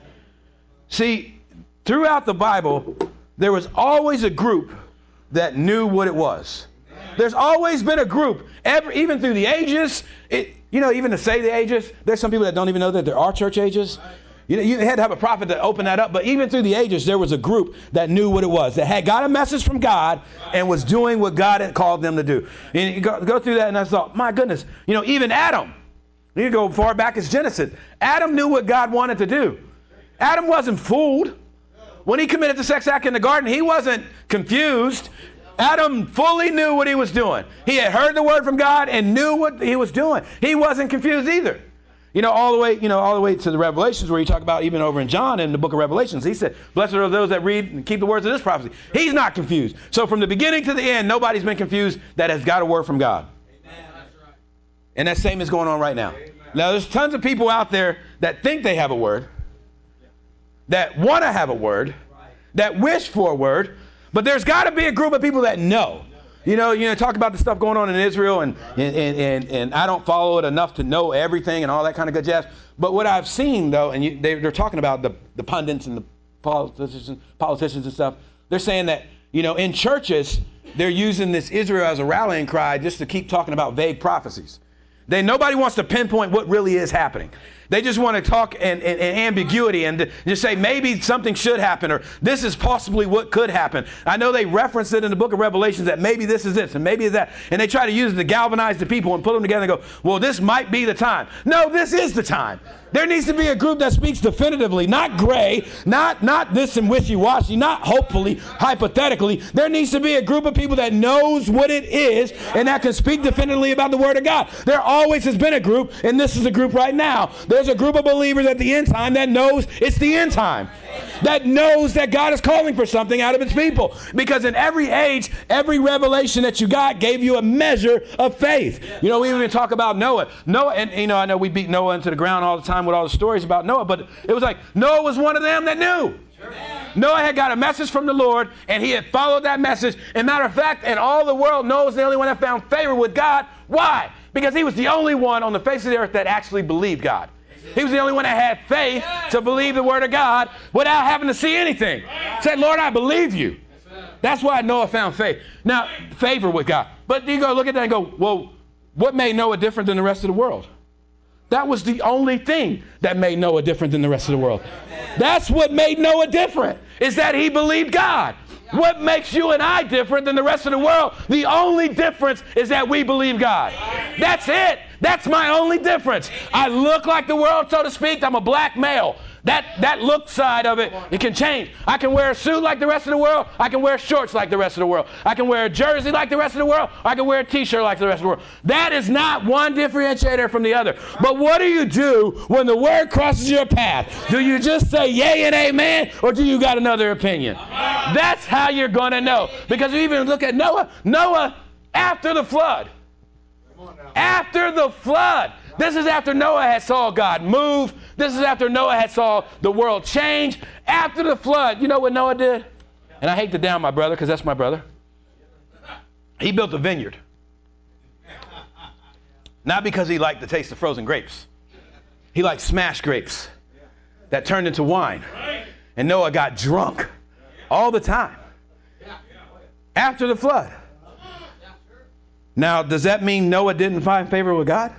See, throughout the Bible, there was always a group that knew what it was. There's always been a group, even through the ages. Even to say the ages, there's some people that don't even know that there are church ages. You had to have a prophet to open that up. But even through the ages, there was a group that knew what it was, that had got a message from God and was doing what God had called them to do. And you go through that, and I thought, my goodness, even Adam, You can go far back as Genesis. Adam knew what God wanted to do. Adam wasn't fooled. When he committed the sex act in the garden, he wasn't confused. Adam fully knew what he was doing. He had heard the word from God and knew what he was doing. He wasn't confused either. All the way to the Revelations, where you talk about, even over in John in the book of Revelations, he said, blessed are those that read and keep the words of this prophecy. He's not confused. So from the beginning to the end, nobody's been confused that has got a word from God. Amen. And that same is going on right now. Amen. Now, there's tons of people out there that think they have a word, that want to have a word, that wish for a word, but there's got to be a group of people that know. Talk about the stuff going on in Israel, and I don't follow it enough to know everything and all that kind of good jazz. But what I've seen, though, and they're talking about the pundits and the politicians and stuff, they're saying that, in churches, they're using this Israel as a rallying cry just to keep talking about vague prophecies. Nobody wants to pinpoint what really is happening. They just want to talk in ambiguity and just say maybe something should happen, or this is possibly what could happen. I know they reference it in the book of Revelations that maybe this is this and maybe it's that. And they try to use it to galvanize the people and put them together and go, well, this might be the time. No, this is the time. There needs to be a group that speaks definitively, not gray, not this and wishy-washy, not hopefully, hypothetically. There needs to be a group of people that knows what it is and that can speak definitively about the Word of God. There always has been a group, and this is a group right now. There's a group of believers at the end time that knows it's the end time, that knows that God is calling for something out of His people. Because in every age, every revelation that you got gave you a measure of faith. We even talk about Noah. And I know we beat Noah into the ground all the time with all the stories about Noah, but it was like Noah was one of them that knew. Sure. Noah had got a message from the Lord, and he had followed that message. And matter of fact, in all the world, Noah was the only one that found favor with God. Why? Because he was the only one on the face of the earth that actually believed God. He was the only one that had faith to believe the word of God without having to see anything. Said, Lord, I believe you. That's why Noah found faith. Now, favor with God. But you go look at that and go, well, what made Noah different than the rest of the world? That was the only thing that made Noah different than the rest of the world. That's what made Noah different, is that he believed God. What makes you and I different than the rest of the world? The only difference is that we believe God. That's it. That's my only difference. I look like the world, so to speak. I'm a black male. That look side of it can change. I can wear a suit like the rest of the world. I can wear shorts like the rest of the world. I can wear a jersey like the rest of the world. I can wear a t-shirt like the rest of the world. That is not one differentiator from the other. But what do you do when the word crosses your path? Do you just say yay and amen, or do you got another opinion? That's how you're going to know. Because you even look at Noah after the flood. After the flood. This is after Noah had saw God move. This is after Noah had saw the world change. After the flood, you know what Noah did? And I hate to down my brother, because that's my brother. He built a vineyard. Not because he liked the taste of frozen grapes. He liked smashed grapes that turned into wine. And Noah got drunk all the time. After the flood. Now, does that mean Noah didn't find favor with God?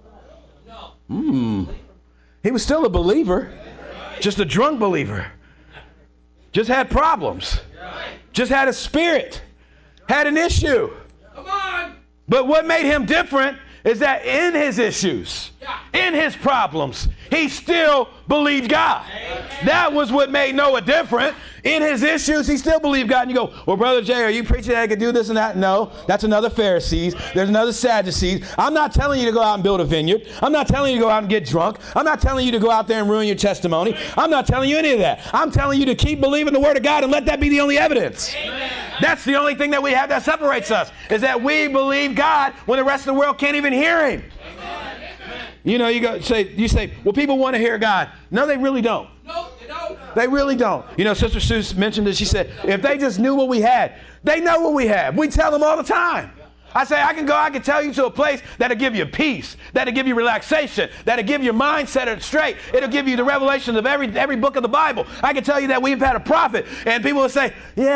He was still a believer, just a drunk believer. Just had problems. Just had a spirit. Had an issue. Come on. But what made him different is that in his issues, in his problems, he still believed God. That was what made Noah different. In his issues, he still believed God. And you go, well, Brother Jay, are you preaching that I could do this and that? No, that's another Pharisees. There's another Sadducees. I'm not telling you to go out and build a vineyard. I'm not telling you to go out and get drunk. I'm not telling you to go out there and ruin your testimony. I'm not telling you any of that. I'm telling you to keep believing the word of God and let that be the only evidence. Amen. That's the only thing that we have that separates us, is that we believe God when the rest of the world can't even hear him. Amen. You know, you say, well, people want to hear God. No, they really don't. No, they don't. They really don't. You know, Sister Sue mentioned it. She said, if they just knew what we had, they know what we have. We tell them all the time. I say, I can tell you to a place that'll give you peace, that'll give you relaxation, that'll give your mind set straight. It'll give you the revelation of every book of the Bible. I can tell you that we've had a prophet, and people will say,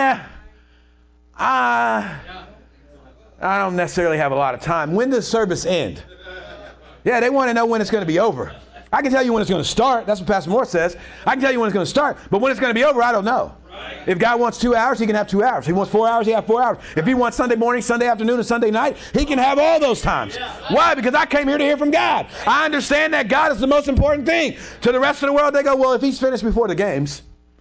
I don't necessarily have a lot of time. When does service end? Yeah, they want to know when it's going to be over. I can tell you when it's going to start. That's what Pastor Moore says. I can tell you when it's going to start, but when it's going to be over, I don't know. If God wants 2 hours, he can have 2 hours. If he wants 4 hours, he can have 4 hours. If he wants Sunday morning, Sunday afternoon, and Sunday night, he can have all those times. Why? Because I came here to hear from God. I understand that God is the most important thing. To the rest of the world, they go, well, if he's finished before the games,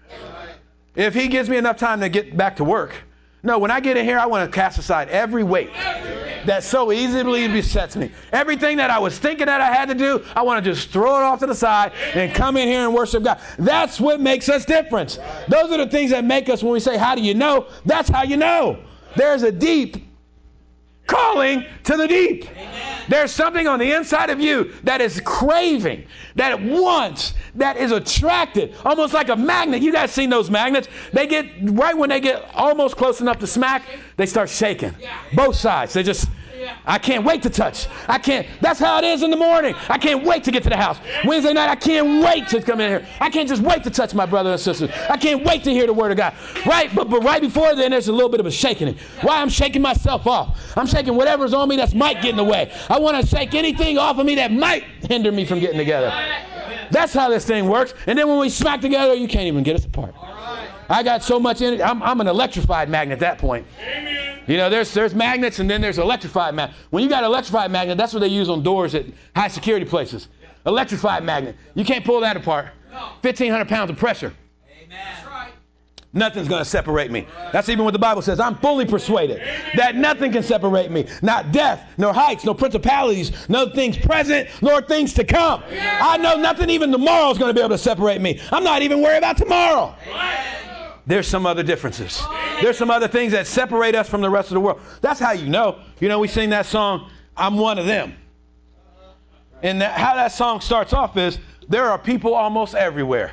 if he gives me enough time to get back to work. No, when I get in here, I want to cast aside every weight that so easily besets me. Everything that I was thinking that I had to do, I want to just throw it off to the side and come in here and worship God. That's what makes us different. Those are the things that make us, when we say, how do you know? That's how you know. There's a deep calling to the deep. There's something on the inside of you that is craving, that it wants, that is attracted, almost like a magnet. You guys seen those magnets? They get, right when they get almost close enough to smack, they start shaking. Both sides. They just, I can't wait to touch. I can't. That's how it is in the morning. I can't wait to get to the house. Wednesday night, I can't wait to come in here. I can't just wait to touch my brother and sisters. I can't wait to hear the word of God. Right? But right before then, there's a little bit of a shaking. Why? I'm shaking myself off. I'm shaking whatever's on me that might get in the way. I want to shake anything off of me that might hinder me from getting together. That's how this thing works. And then when we smack together, you can't even get us apart. I got so much energy. I'm an electrified magnet at that point. Amen. You know, there's magnets and then there's electrified magnet. When you got an electrified magnet, that's what they use on doors at high security places. Electrified magnet. You can't pull that apart. 1,500 pounds of pressure. Amen. That's right. Nothing's going to separate me. That's even what the Bible says. I'm fully persuaded that nothing can separate me. Not death, nor heights, nor principalities, no things present, nor things to come. I know nothing even tomorrow is going to be able to separate me. I'm not even worried about tomorrow. There's some other differences. There's some other things that separate us from the rest of the world. That's how you know. You know, we sing that song, I'm one of them. And how that song starts off is, there are people almost everywhere.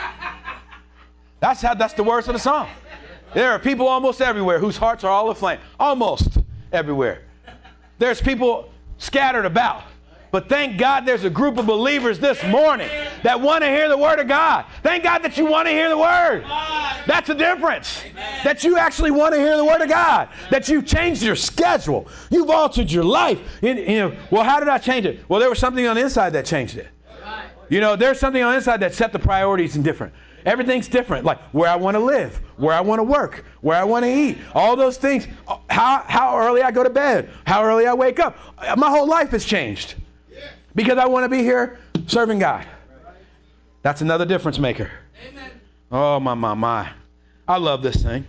That's the words of the song. There are people almost everywhere whose hearts are all aflame. Almost everywhere. There's people scattered about. But thank God there's a group of believers this morning that want to hear the word of God. Thank God that you want to hear the word. That's the difference. That you actually want to hear the word of God. That you've changed your schedule. You've altered your life. Well, how did I change it? Well, there was something on the inside that changed it. You know, there's something on the inside that set the priorities in different. Everything's different, like where I want to live, where I want to work, where I want to eat, all those things. How early I go to bed, how early I wake up. My whole life has changed because I want to be here serving God. That's another difference maker. Amen. Oh, my. I love this thing.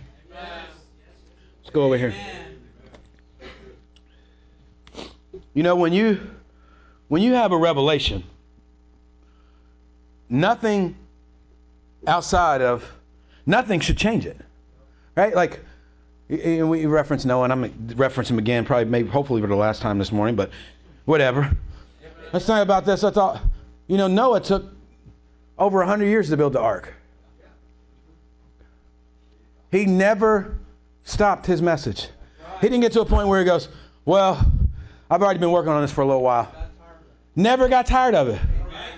Let's go over here. You know, when you have a revelation, nothing should change it, right? Like, we reference Noah, and I'm going to reference him again, hopefully for the last time this morning, but whatever. Let's think about this. I thought, Noah took over 100 years to build the ark. He never stopped his message. He didn't get to a point where he goes, well, I've already been working on this for a little while. Never got tired of it.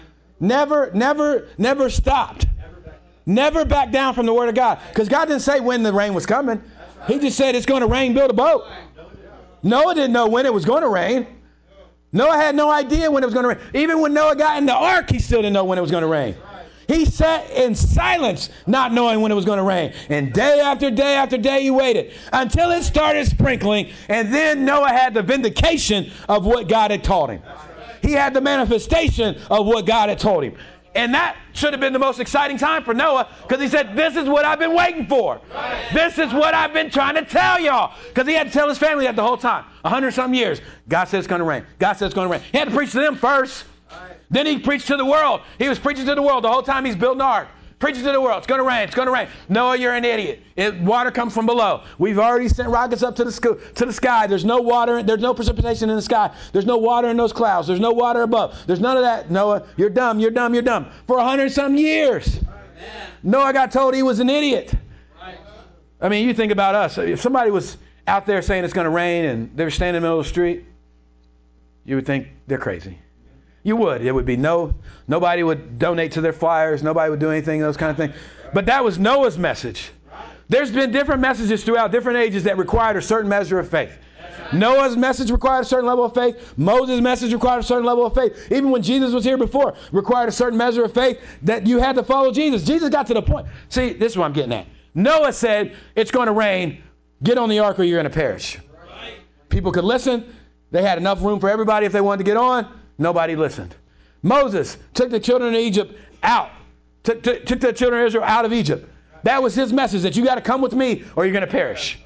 Never stopped. Never back down from the word of God. Because God didn't say when the rain was coming. He just said it's going to rain, build a boat. Noah didn't know when it was going to rain. Noah had no idea when it was going to rain. Even when Noah got in the ark, he still didn't know when it was going to rain. He sat in silence, not knowing when it was going to rain. And day after day after day, he waited until it started sprinkling. And then Noah had the vindication of what God had taught him. He had the manifestation of what God had told him. And that should have been the most exciting time for Noah, because he said, this is what I've been waiting for. This is what I've been trying to tell y'all. Because he had to tell his family that the whole time. 100-some years. God said it's going to rain. God said it's going to rain. He had to preach to them first. Then he preached to the world. He was preaching to the world the whole time he's building the ark. Preaching to the world. It's going to rain. It's going to rain. Noah, you're an idiot. Water comes from below. We've already sent rockets up to the sky. There's no water. There's no precipitation in the sky. There's no water in those clouds. There's no water above. There's none of that. Noah, you're dumb. You're dumb. You're dumb. For 100-some years. Amen. Noah got told he was an idiot. Right. I mean, you think about us. If somebody was out there saying it's going to rain and they were standing in the middle of the street, you would think they're crazy. You would. It would be nobody would donate to their flyers. Nobody would do anything, those kind of things. But that was Noah's message. There's been different messages throughout different ages that required a certain measure of faith. Noah's message required a certain level of faith. Moses' message required a certain level of faith. Even when Jesus was here before, required a certain measure of faith that you had to follow Jesus. Jesus got to the point. See, this is what I'm getting at. Noah said, it's going to rain. Get on the ark or you're going to perish. People could listen. They had enough room for everybody if they wanted to get on. Nobody listened. Moses took the children of Egypt out. Took the children of Israel out of Egypt. That was his message, that you got to come with me or you're going to perish.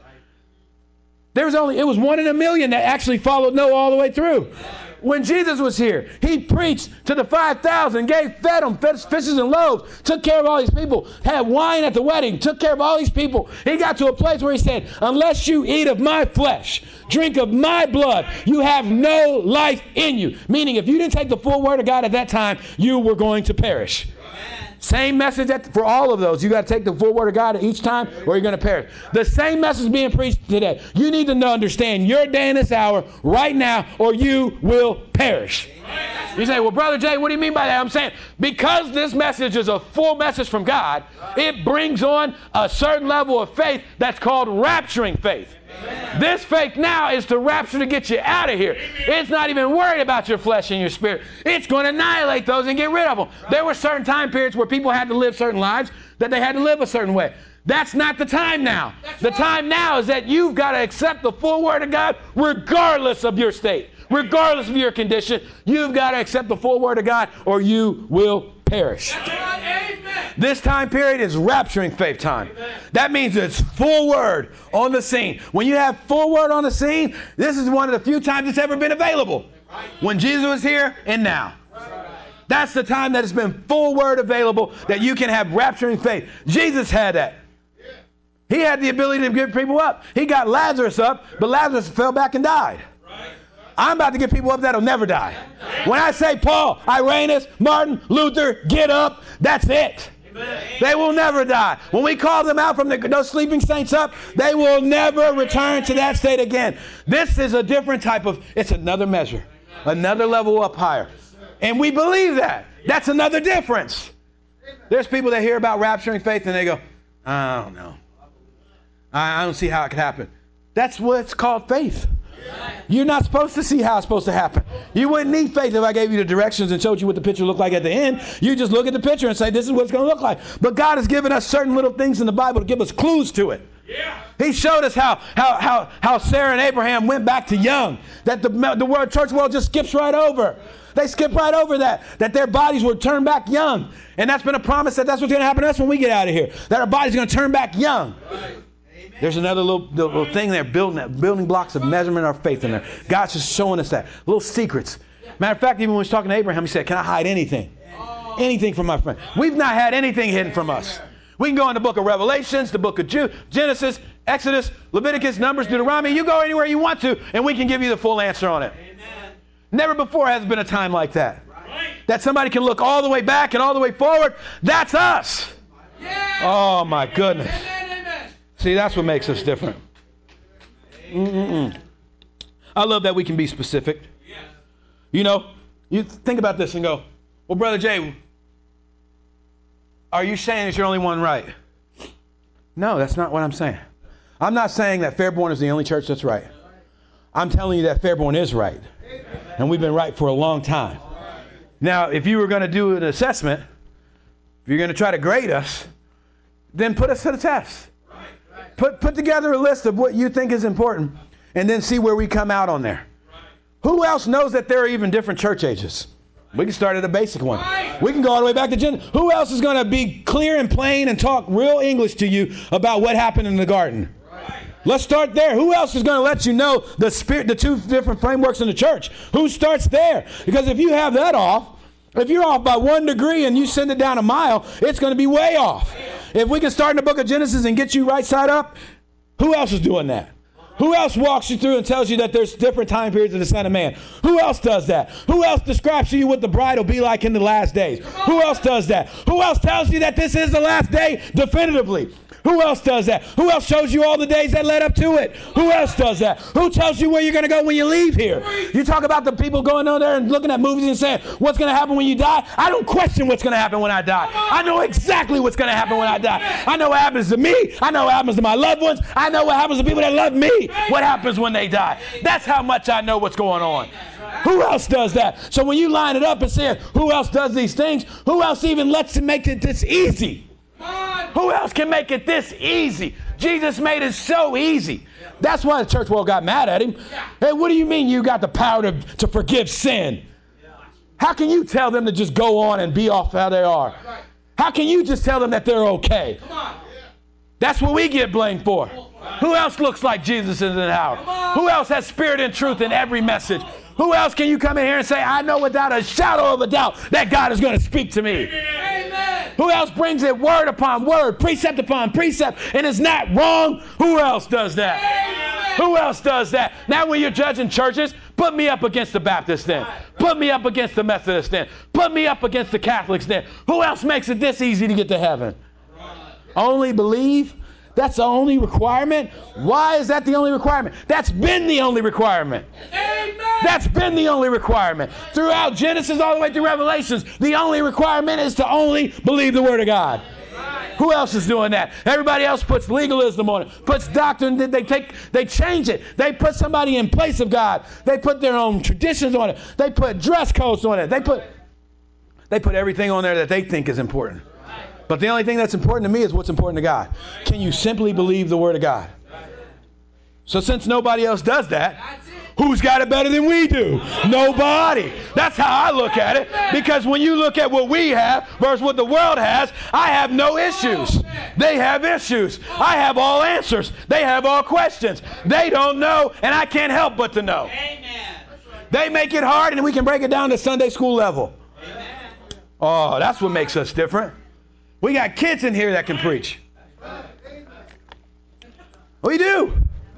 It was 1 in a million that actually followed Noah all the way through. When Jesus was here, he preached to the 5,000, fed them fishes and loaves, took care of all these people, had wine at the wedding, took care of all these people. He got to a place where he said, unless you eat of my flesh, drink of my blood, you have no life in you. Meaning, if you didn't take the full word of God at that time, you were going to perish. Same message for all of those. You got to take the full word of God each time or you're going to perish. The same message being preached today. You need to understand your day and this hour right now or you will perish. You say, well, Brother Jay, what do you mean by that? I'm saying because this message is a full message from God, it brings on a certain level of faith that's called rapturing faith. This faith now is to rapture to get you out of here. It's not even worried about your flesh and your spirit. It's going to annihilate those and get rid of them. There were certain time periods where people had to live certain lives, that they had to live a certain way. That's not the time now. The time now is that you've got to accept the full word of God regardless of your state, regardless of your condition. You've got to accept the full word of God or you will perish. This time period is rapturing faith time. That means it's full word on the scene. When you have full word on the scene, this is one of the few times it's ever been available. When Jesus was here and now. That's the time that it's been full word available that you can have rapturing faith. Jesus had that. He had the ability to get people up. He got Lazarus up, but Lazarus fell back and died. I'm about to get people up that'll never die. When I say Paul, Irenaeus, Martin, Luther, get up, that's it. They will never die. When we call them out from those sleeping saints up, they will never return to that state again. This is a different type of, it's another measure, another level up higher. And we believe that. That's another difference. There's people that hear about rapturing faith and they go, I don't know. I don't see how it could happen. That's what's called faith. You're not supposed to see how it's supposed to happen. You wouldn't need faith if I gave you the directions and showed you what the picture looked like at the end. You just look at the picture and say, this is what it's going to look like. But God has given us certain little things in the Bible to give us clues to it. Yeah. He showed us how Sarah and Abraham went back to young. That the church world just skips right over. They skip right over that their bodies would turn back young. And that's been a promise that's what's going to happen to us when we get out of here. That our bodies are going to turn back young. Right. There's another little thing there, building blocks of measurement of our faith in there. God's just showing us that. Little secrets. Matter of fact, even when he was talking to Abraham, he said, can I hide anything? Anything from my friend? We've not had anything hidden from us. We can go in the book of Revelations, the book of Genesis, Exodus, Leviticus, Numbers, Deuteronomy. You go anywhere you want to, and we can give you the full answer on it. Amen. Never before has been a time like that. Right. That somebody can look all the way back and all the way forward. That's us. Yeah. Oh, my goodness. Amen. See, that's what makes us different. I love that we can be specific. You know, you think about this and go, well, Brother Jay, are you saying that you're only one right? No, that's not what I'm saying. I'm not saying that Fairborn is the only church that's right. I'm telling you that Fairborn is right. And we've been right for a long time. Now, if you were going to do an assessment, if you're going to try to grade us, then put us to the test. Put together a list of what you think is important and then see where we come out on there. Who else knows that there are even different church ages? We can start at a basic one. We can go all the way back to Genesis. Who else is going to be clear and plain and talk real English to you about what happened in the garden? Let's start there. Who else is going to let you know the two different frameworks in the church? Who starts there? Because if you have that off, if you're off by 1 degree and you send it down a mile, it's going to be way off. If we can start in the book of Genesis and get you right side up, who else is doing that? Who else walks you through and tells you that there's different time periods of the Son of Man? Who else does that? Who else describes to you what the bride will be like in the last days? Who else does that? Who else tells you that this is the last day definitively? Who else does that? Who else shows you all the days that led up to it? Who else does that? Who tells you where you're going to go when you leave here? You talk about the people going on there and looking at movies and saying, what's going to happen when you die? I don't question what's going to happen when I die. I know exactly what's going to happen when I die. I know what happens to me. I know what happens to my loved ones. I know what happens to people that love me. What happens when they die. That's how much I know what's going on. Who else does that? So when you line it up and say, who else does these things? Who else even lets it make it this easy? Who else can make it this easy? Jesus made it so easy. That's why the church world got mad at him. Hey, what do you mean you got the power to forgive sin? How can you tell them to just go on and be off how they are? How can you just tell them that they're okay? That's what we get blamed for. Who else looks like Jesus in the house? Who else has spirit and truth in every message? Who else can you come in here and say, I know without a shadow of a doubt that God is going to speak to me? Amen. Who else brings it word upon word, precept upon precept, and is not wrong? Who else does that? Amen. Who else does that? Now when you're judging churches, put me up against the Baptists then. Put me up against the Methodists then. Put me up against the Catholics then. Who else makes it this easy to get to heaven? Only believe? That's the only requirement? Why is that the only requirement? That's been the only requirement. Amen. That's been the only requirement. Throughout Genesis all the way through Revelations, the only requirement is to only believe the Word of God. Right. Who else is doing that? Everybody else puts legalism on it, puts doctrine, they change it. They put somebody in place of God. They put their own traditions on it. They put dress codes on it. They put everything on there that they think is important. But the only thing that's important to me is what's important to God. Can you simply believe the Word of God? So since nobody else does that, who's got it better than we do? Nobody. That's how I look at it. Because when you look at what we have versus what the world has, I have no issues. They have issues. I have all answers. They have all questions. They don't know, and I can't help but to know. They make it hard, and we can break it down to Sunday school level. Oh, that's what makes us different. We got kids in here that can preach. We do.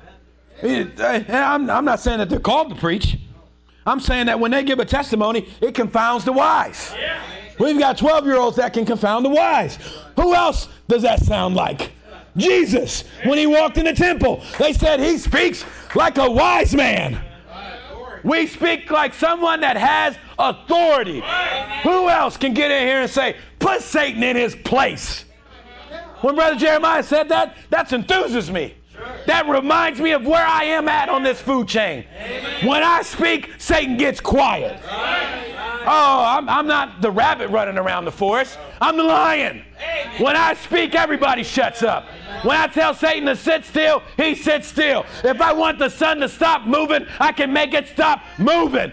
I'm not saying that they're called to preach. I'm saying that when they give a testimony, it confounds the wise. We've got 12-year-olds that can confound the wise. Who else does that sound like? Jesus. When he walked in the temple, they said he speaks like a wise man. We speak like someone that has authority. Who else can get in here and say, put Satan in his place? When Brother Jeremiah said that, that enthuses me. That reminds me of where I am at on this food chain. When I speak, Satan gets quiet. Oh, I'm not the rabbit running around the forest. I'm the lion. When I speak, everybody shuts up. When I tell Satan to sit still, he sits still. If I want the sun to stop moving, I can make it stop moving.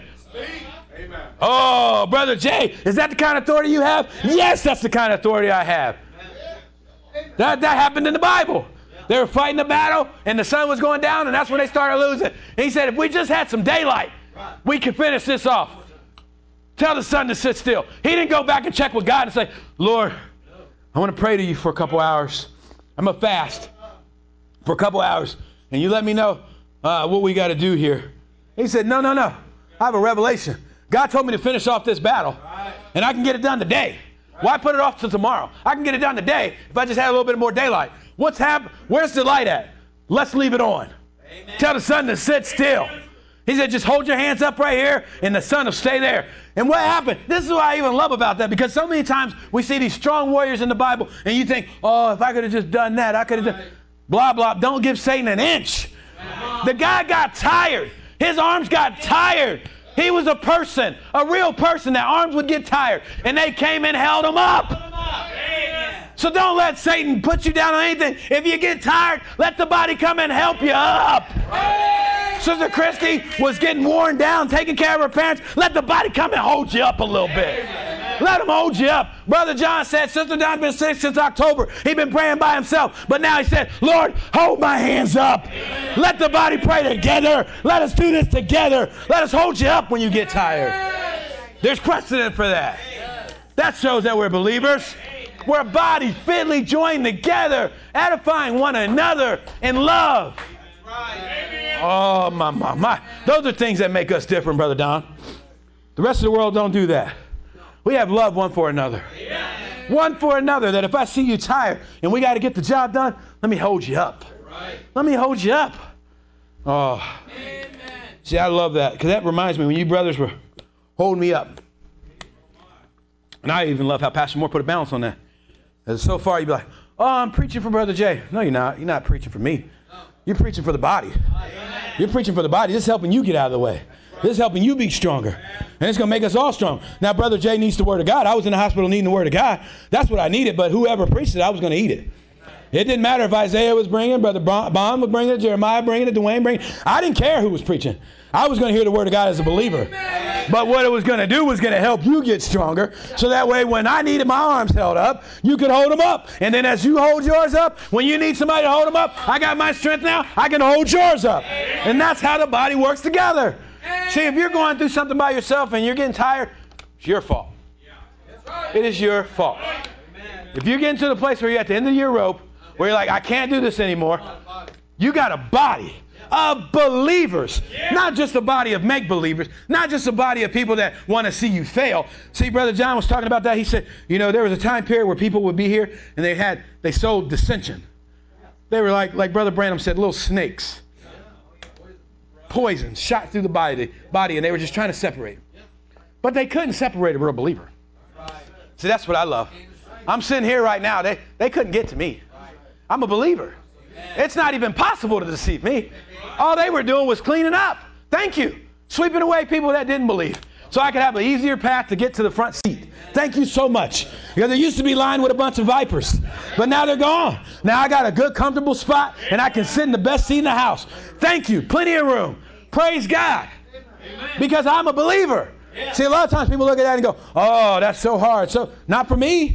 Oh, Brother Jay, is that the kind of authority you have? Yes, that's the kind of authority I have. That happened in the Bible. They were fighting the battle, and the sun was going down, and that's when they started losing. And he said, if we just had some daylight, we could finish this off. Tell the sun to sit still. He didn't go back and check with God and say, Lord, I want to pray to you for a couple hours. I'm going to fast for a couple hours, and you let me know what we got to do here. He said, no. I have a revelation. God told me to finish off this battle, and I can get it done today. Why put it off till tomorrow? I can get it done today if I just had a little bit more daylight. What's happened? Where's the light at? Let's leave it on. Amen. Tell the sun to sit still. He said, just hold your hands up right here, and the sun will stay there. And what happened? This is what I even love about that, because so many times we see these strong warriors in the Bible, and you think, oh, if I could have just done that, I could have done blah, blah. Don't give Satan an inch. The guy got tired. His arms got tired. He was a person, a real person. That arms would get tired, and they came and held him up. So don't let Satan put you down on anything. If you get tired, let the body come and help you up. Sister Christy was getting worn down, taking care of her parents. Let the body come and hold you up a little bit. Let him hold you up. Brother John said, Sister Don's been sick since October. He's been praying by himself. But now he said, Lord, hold my hands up. Let the body pray together. Let us do this together. Let us hold you up when you get tired. There's precedent for that. That shows that we're believers. We're a body fitly joined together, edifying one another in love. Oh, my. Those are things that make us different, Brother Don. The rest of the world don't do that. We have love one for another. One for another, that if I see you tired and we got to get the job done, let me hold you up. Let me hold you up. Oh. See, I love that, because that reminds me when you brothers were holding me up. And I even love how Pastor Moore put a balance on that. As so far, you'd be like, oh, I'm preaching for Brother Jay. No, you're not. You're not preaching for me. You're preaching for the body. You're preaching for the body. This is helping you get out of the way. This is helping you be stronger. And it's going to make us all strong. Now, Brother Jay needs the Word of God. I was in the hospital needing the Word of God. That's what I needed. But whoever preached it, I was going to eat it. It didn't matter if Isaiah was bringing it, Brother Bond was bringing it, Jeremiah bringing it, Dwayne bringing it. I didn't care who was preaching. I was going to hear the Word of God as a believer. But what it was going to do was going to help you get stronger. So that way when I needed my arms held up, you could hold them up. And then as you hold yours up, when you need somebody to hold them up, I got my strength now, I can hold yours up. And that's how the body works together. See, if you're going through something by yourself and you're getting tired, it's your fault. It is your fault. If you're getting to the place where you're at the end of your rope, where you're like, I can't do this anymore, you got a body of believers, not just a body of make-believers, not just a body of people that want to see you fail. See, Brother John was talking about that. He said, you know, there was a time period where people would be here and they sowed dissension. They were like Brother Branham said, little snakes. Poison shot through the body, and they were just trying to separate. But they couldn't separate a real believer. See, that's what I love. I'm sitting here right now. They couldn't get to me. I'm a believer. It's not even possible to deceive me. All they were doing was cleaning up. Thank you. Sweeping away people that didn't believe. So I could have an easier path to get to the front seat. Thank you so much. Because there used to be lined with a bunch of vipers. But now they're gone. Now I got a good, comfortable spot, and I can sit in the best seat in the house. Thank you. Plenty of room. Praise God. Because I'm a believer. See, a lot of times people look at that and go, oh, that's so hard. So, not for me.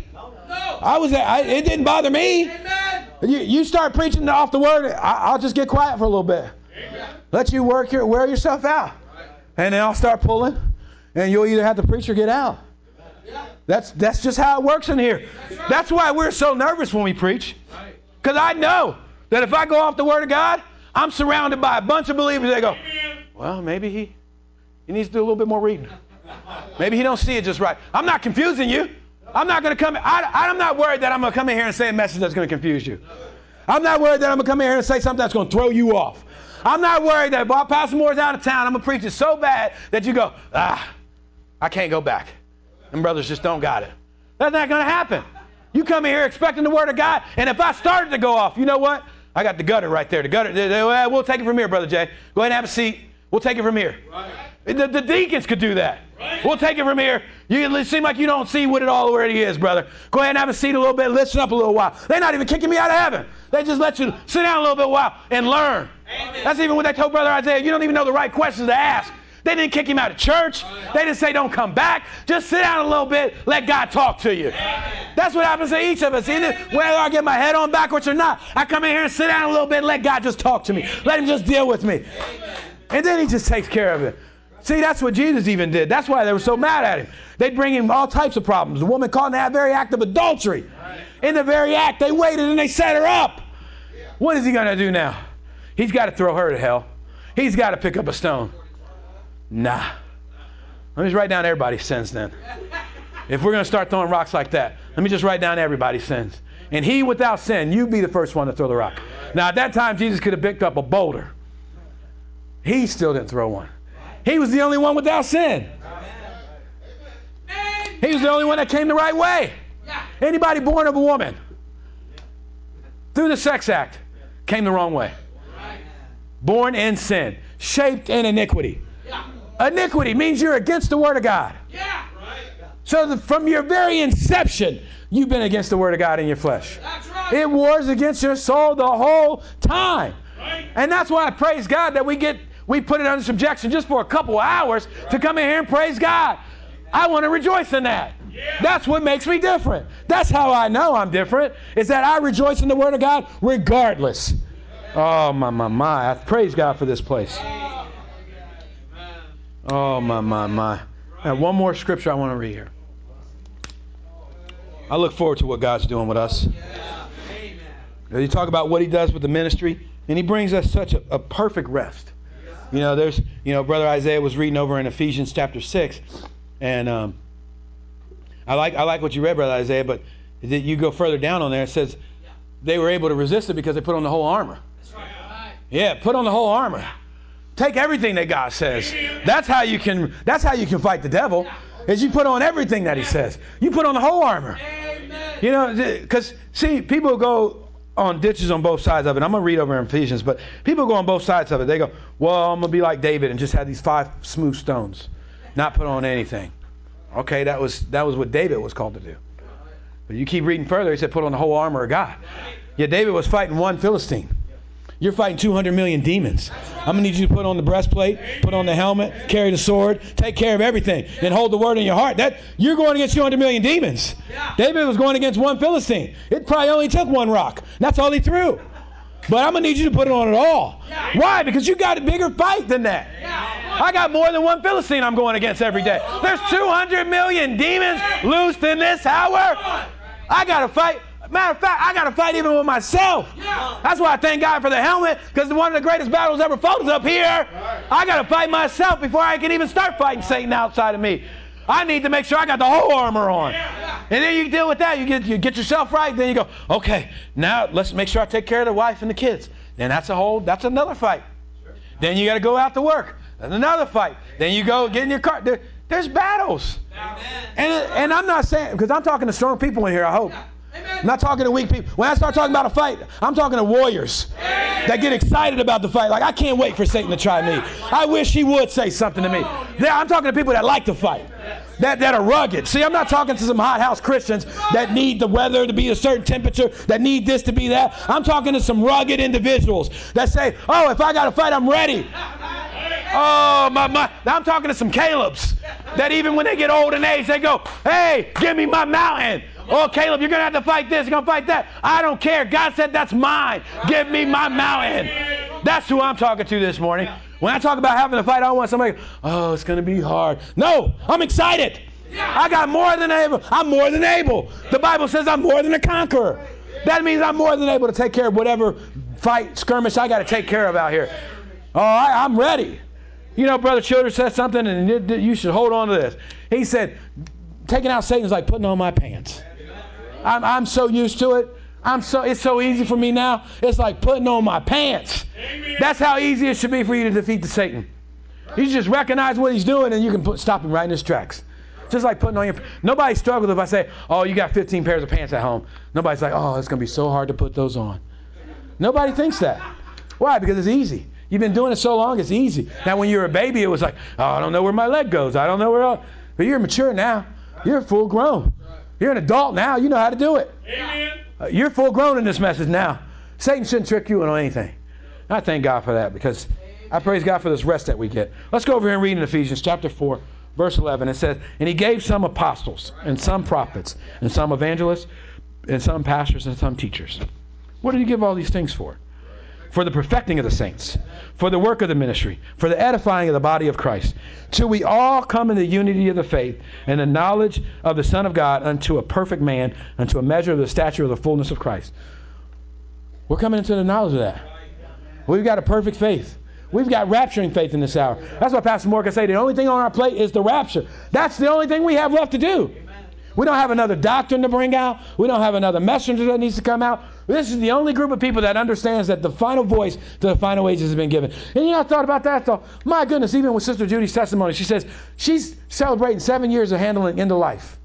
It didn't bother me. You start preaching off the word, I'll just get quiet for a little bit. Let you wear yourself out. And then I'll start pulling, and you'll either have to preach or get out. That's just how it works in here. That's why we're so nervous when we preach. Because I know that if I go off the word of God, I'm surrounded by a bunch of believers that go, well, maybe he needs to do a little bit more reading. Maybe he don't see it just right. I'm not confusing you. I'm not going to come. I'm not worried that I'm going to come in here and say a message that's going to confuse you. I'm not worried that I'm going to come in here and say something that's going to throw you off. I'm not worried that while Pastor Moore's out of town, I'm going to preach it so bad that you go, I can't go back. And brothers just don't got it. That's not going to happen. You come in here expecting the word of God, and if I started to go off, you know what? I got the gutter right there. The gutter. We'll take it from here, Brother Jay. Go ahead and have a seat. We'll take it from here. Right. The deacons could do that. Right. We'll take it from here. It seems like you don't see what it already is, brother. Go ahead and have a seat a little bit. Listen up a little while. They're not even kicking me out of heaven. They just let you sit down a little bit while and learn. Amen. That's even what they told Brother Isaiah. You don't even know the right questions to ask. They didn't kick him out of church. They didn't say don't come back. Just sit down a little bit. Let God talk to you. Amen. That's what happens to each of us. Whether I get my head on backwards or not, I come in here and sit down a little bit and let God just talk to me. Let him just deal with me. Amen. And then he just takes care of it. See, that's what Jesus even did. That's why they were so mad at him. They'd bring him all types of problems. The woman caught in that very act of adultery. In the very act, they waited and they set her up. What is he going to do now? He's got to throw her to hell. He's got to pick up a stone. Nah. Let me just write down everybody's sins then. If we're going to start throwing rocks like that, let me just write down everybody's sins. And he without sin, you be the first one to throw the rock. Now, at that time, Jesus could have picked up a boulder. He still didn't throw one. He was the only one without sin. He was the only one that came the right way. Anybody born of a woman through the sex act came the wrong way. Born in sin, shaped in iniquity. Iniquity means you're against the word of God. So from your very inception, you've been against the word of God in your flesh. It wars against your soul the whole time. And that's why I praise God that we put it under subjection just for a couple of hours to come in here and praise God. I want to rejoice in that. That's what makes me different. That's how I know I'm different, is that I rejoice in the word of God regardless. Oh, my. I praise God for this place. Oh, my. Now, one more scripture I want to read here. I look forward to what God's doing with us. You talk about what he does with the ministry, and he brings us such a perfect rest. Brother Isaiah was reading over in Ephesians chapter 6, and I like what you read, Brother Isaiah, but you go further down on there, it says they were able to resist it because they put on the whole armor. Yeah, put on the whole armor. Take everything that God says. That's how you can fight the devil, is you put on everything that he says. You put on the whole armor. Because, see, people go on ditches on both sides of it. I'm going to read over in Ephesians, but people go on both sides of it. They go, well, I'm going to be like David and just have these 5 smooth stones, not put on anything. Okay, that was what David was called to do. But you keep reading further, he said, put on the whole armor of God. Yeah, David was fighting one Philistine. You're fighting 200 million demons. I'm going to need you to put on the breastplate, put on the helmet, carry the sword, take care of everything, and hold the word in your heart. That you're going against 200 million demons. David was going against one Philistine. It probably only took one rock. That's all he threw. But I'm going to need you to put it on it all. Why? Because you got a bigger fight than that. I got more than one Philistine I'm going against every day. There's 200 million demons loosed in this hour. I got to fight. Matter of fact, I got to fight even with myself. That's why I thank God for the helmet, because one of the greatest battles ever fought is up here. I got to fight myself before I can even start fighting Satan outside of me. I need to make sure I got the whole armor on. And then you deal with that. You get yourself right. Then you go, okay, now let's make sure I take care of the wife and the kids. Then that's another fight. Then you got to go out to work. That's another fight. Then you go get in your car. There's battles. And I'm not saying, because I'm talking to strong people in here, I hope. I'm not talking to weak people. When I start talking about a fight, I'm talking to warriors that get excited about the fight. Like, I can't wait for Satan to try me. I wish he would say something to me. I'm talking to people that like to fight, that are rugged. See, I'm not talking to some hothouse Christians that need the weather to be a certain temperature, that need this to be that. I'm talking to some rugged individuals that say, oh, if I got to fight, I'm ready. Oh, I'm talking to some Calebs that even when they get old in age, they go, hey, give me my mountain. Oh, Caleb, you're going to have to fight this. You're going to fight that. I don't care. God said that's mine. Give me my mountain. That's who I'm talking to this morning. When I talk about having to fight, I don't want somebody, oh, it's going to be hard. No, I'm excited. I got more than able. I'm more than able. The Bible says I'm more than a conqueror. That means I'm more than able to take care of whatever fight, skirmish I got to take care of out here. Oh, I'm ready. You know, Brother Childers said something, and you should hold on to this. He said, taking out Satan is like putting on my pants. I'm so used to it. It's so easy for me now. It's like putting on my pants. Amen. That's how easy it should be for you to defeat the Satan. You just recognize what he's doing, and you can stop him right in his tracks. Just like putting on your... Nobody struggles if I say, oh, you got 15 pairs of pants at home. Nobody's like, oh, it's going to be so hard to put those on. Nobody thinks that. Why? Because it's easy. You've been doing it so long, it's easy. Now, when you were a baby, it was like, oh, I don't know where my leg goes. I don't know where... But you're mature now. You're full grown. You're an adult now. You know how to do it. Amen. You're full grown in this message now. Satan shouldn't trick you on anything. I thank God for that, because I praise God for this rest that we get. Let's go over here and read in Ephesians chapter 4, verse 11. It says, and he gave some apostles, and some prophets, and some evangelists, and some pastors, and some teachers. What did he give all these things for? For the perfecting of the saints, for the work of the ministry, for the edifying of the body of Christ, till we all come in the unity of the faith and the knowledge of the Son of God, unto a perfect man, unto a measure of the stature of the fullness of Christ. We're coming into the knowledge of that. We've got a perfect faith. We've got rapturing faith in this hour. That's why Pastor Moore can say the only thing on our plate is the rapture. That's the only thing we have left to do. We don't have another doctrine to bring out. We don't have another messenger that needs to come out. This is the only group of people that understands that the final voice to the final ages has been given. And you know, I thought about that. I thought, my goodness, even with Sister Judy's testimony, she says she's celebrating 7 years of handling end of life.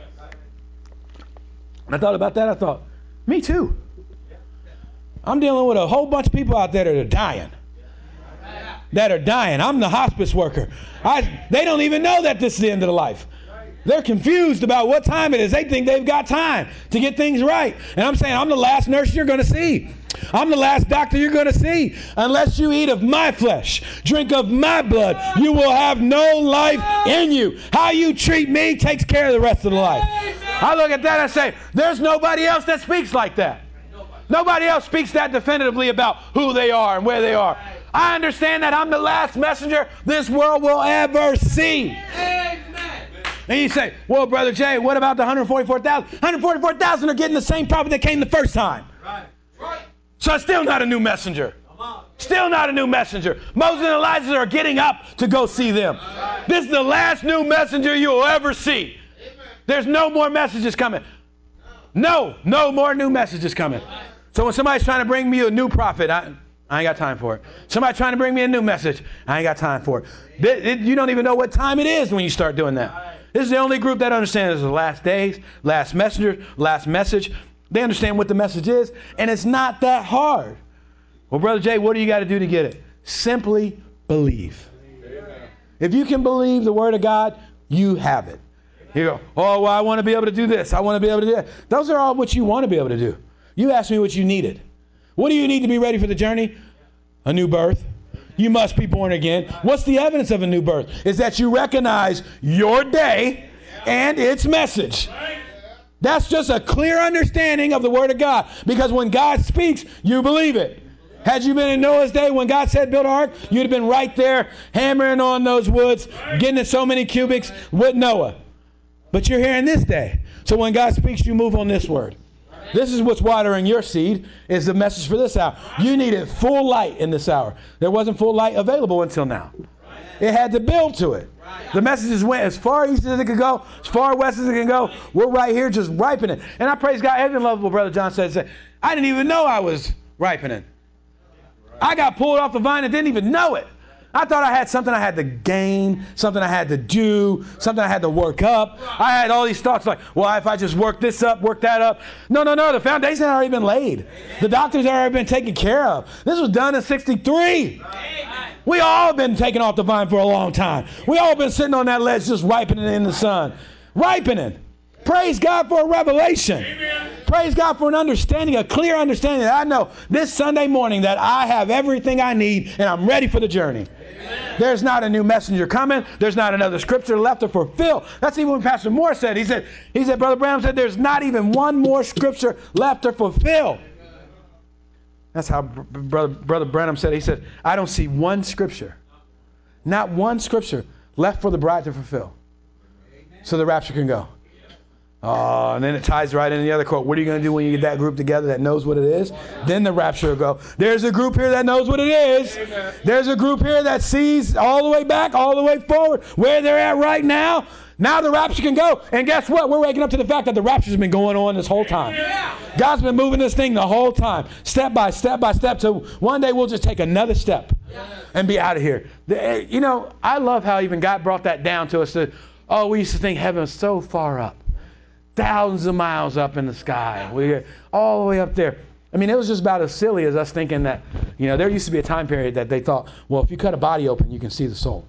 And I thought about that. I thought, me too. I'm dealing with a whole bunch of people out there that are dying. I'm the hospice worker. They don't even know that this is the end of the life. They're confused about what time it is. They think they've got time to get things right. And I'm saying, I'm the last nurse you're going to see. I'm the last doctor you're going to see. Unless you eat of my flesh, drink of my blood, you will have no life in you. How you treat me takes care of the rest of the life. I look at that and say, there's nobody else that speaks like that. Nobody else speaks that definitively about who they are and where they are. I understand that I'm the last messenger this world will ever see. Amen. And you say, well, Brother Jay, what about the 144,000? 144,000 are getting the same prophet that came the first time. Right. So it's still not a new messenger. Still not a new messenger. Moses and Elijah are getting up to go see them. Right. This is the last new messenger you'll ever see. Amen. There's no more messages coming. No more new messages coming. So when somebody's trying to bring me a new prophet, I ain't got time for it. Somebody trying to bring me a new message, I ain't got time for it. You don't even know what time it is when you start doing that. This is the only group that understands the last days, last messenger, last message. They understand what the message is, and it's not that hard. Well, Brother Jay, what do you got to do to get it? Simply believe. Amen. If you can believe the Word of God, you have it. You go, oh, well, I want to be able to do this. I want to be able to do that. Those are all what you want to be able to do. You asked me what you needed. What do you need to be ready for the journey? A new birth. You must be born again. What's the evidence of a new birth? Is that you recognize your day and its message. That's just a clear understanding of the Word of God. Because when God speaks, you believe it. Had you been in Noah's day when God said build an ark, you'd have been right there hammering on those woods, getting in so many cubics with Noah. But you're here in this day. So when God speaks, you move on this word. This is what's watering your seed, is the message for this hour. You needed full light in this hour. There wasn't full light available until now. It had to build to it. The messages went as far east as it could go, as far west as it can go. We're right here just ripening. And I praise God. Even love what Brother John said. I didn't even know I was ripening. I got pulled off the vine and didn't even know it. I thought I had something I had to gain, something I had to do, something I had to work up. I had all these thoughts like, well, if I just work this up, work that up. No. The foundation had already been laid. The doctors had already been taken care of. This was done in 63. We all been taken off the vine for a long time. We all been sitting on that ledge just ripening in the sun. Ripening. Praise God for a revelation. Amen. Praise God for an understanding, a clear understanding that I know this Sunday morning that I have everything I need and I'm ready for the journey. Amen. There's not a new messenger coming. There's not another scripture left to fulfill. That's even what Pastor Moore said. He said, Brother Branham said, there's not even one more scripture left to fulfill. That's how Brother Branham said. He said, I don't see one scripture, not one scripture left for the bride to fulfill so the rapture can go. Oh, and then it ties right into the other quote. What are you going to do when you get that group together that knows what it is? Then the rapture will go. There's a group here that knows what it is. Amen. There's a group here that sees all the way back, all the way forward, where they're at right now. Now the rapture can go. And guess what? We're waking up to the fact that the rapture's been going on this whole time. God's been moving this thing the whole time, step by step by step, till one day we'll just take another step and be out of here. You know, I love how even God brought that down to us. That, we used to think heaven was so far up. Thousands of miles up in the sky. We're all the way up there. I mean, it was just about as silly as us thinking that, there used to be a time period that they thought, well, if you cut a body open, you can see the soul.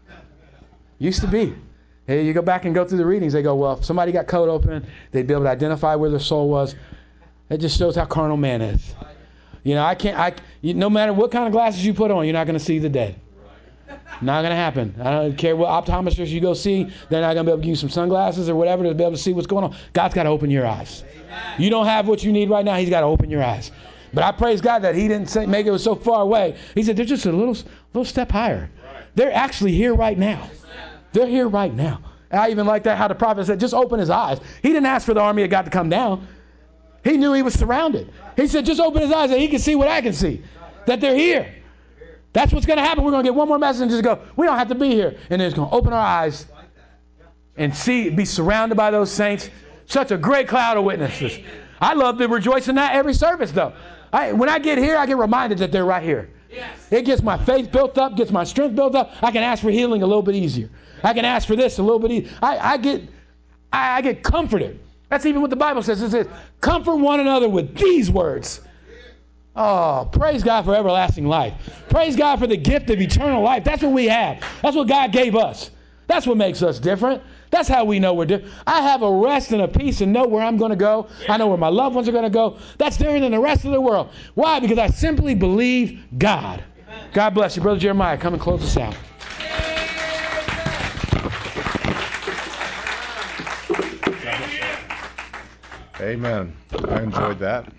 Used to be. Hey, you go back and go through the readings, they go, well, if somebody got cut open, they'd be able to identify where their soul was. It just shows how carnal man is. No matter what kind of glasses you put on, you're not going to see the dead. Not going to happen. I don't care what optometrist you go see. They're not going to be able to give you some sunglasses or whatever to be able to see what's going on. God's got to open your eyes. Amen. You don't have what you need right now. He's got to open your eyes. But I praise God that he didn't make it so far away. He said they're just a little step higher. They're actually here right now. They're here right now. And I even like that how the prophet said, just open his eyes. He didn't ask for the army of God to come down. He knew he was surrounded. He said, just open his eyes and he can see what I can see. That they're here. That's what's going to happen. We're going to get one more message and just go, we don't have to be here. And then it's going to open our eyes and be surrounded by those saints. Such a great cloud of witnesses. I love to rejoice in that every service, though. When I get here, I get reminded that they're right here. It gets my faith built up, gets my strength built up. I can ask for healing a little bit easier. I can ask for this a little bit easier. I get comforted. That's even what the Bible says. It says, comfort one another with these words. Oh, praise God for everlasting life. Praise God for the gift of eternal life. That's what we have. That's what God gave us. That's what makes us different. That's how we know we're different. I have a rest and a peace and know where I'm going to go. I know where my loved ones are going to go. That's different than the rest of the world. Why? Because I simply believe God. God bless you. Brother Jeremiah, come and close us out. Amen. I enjoyed that.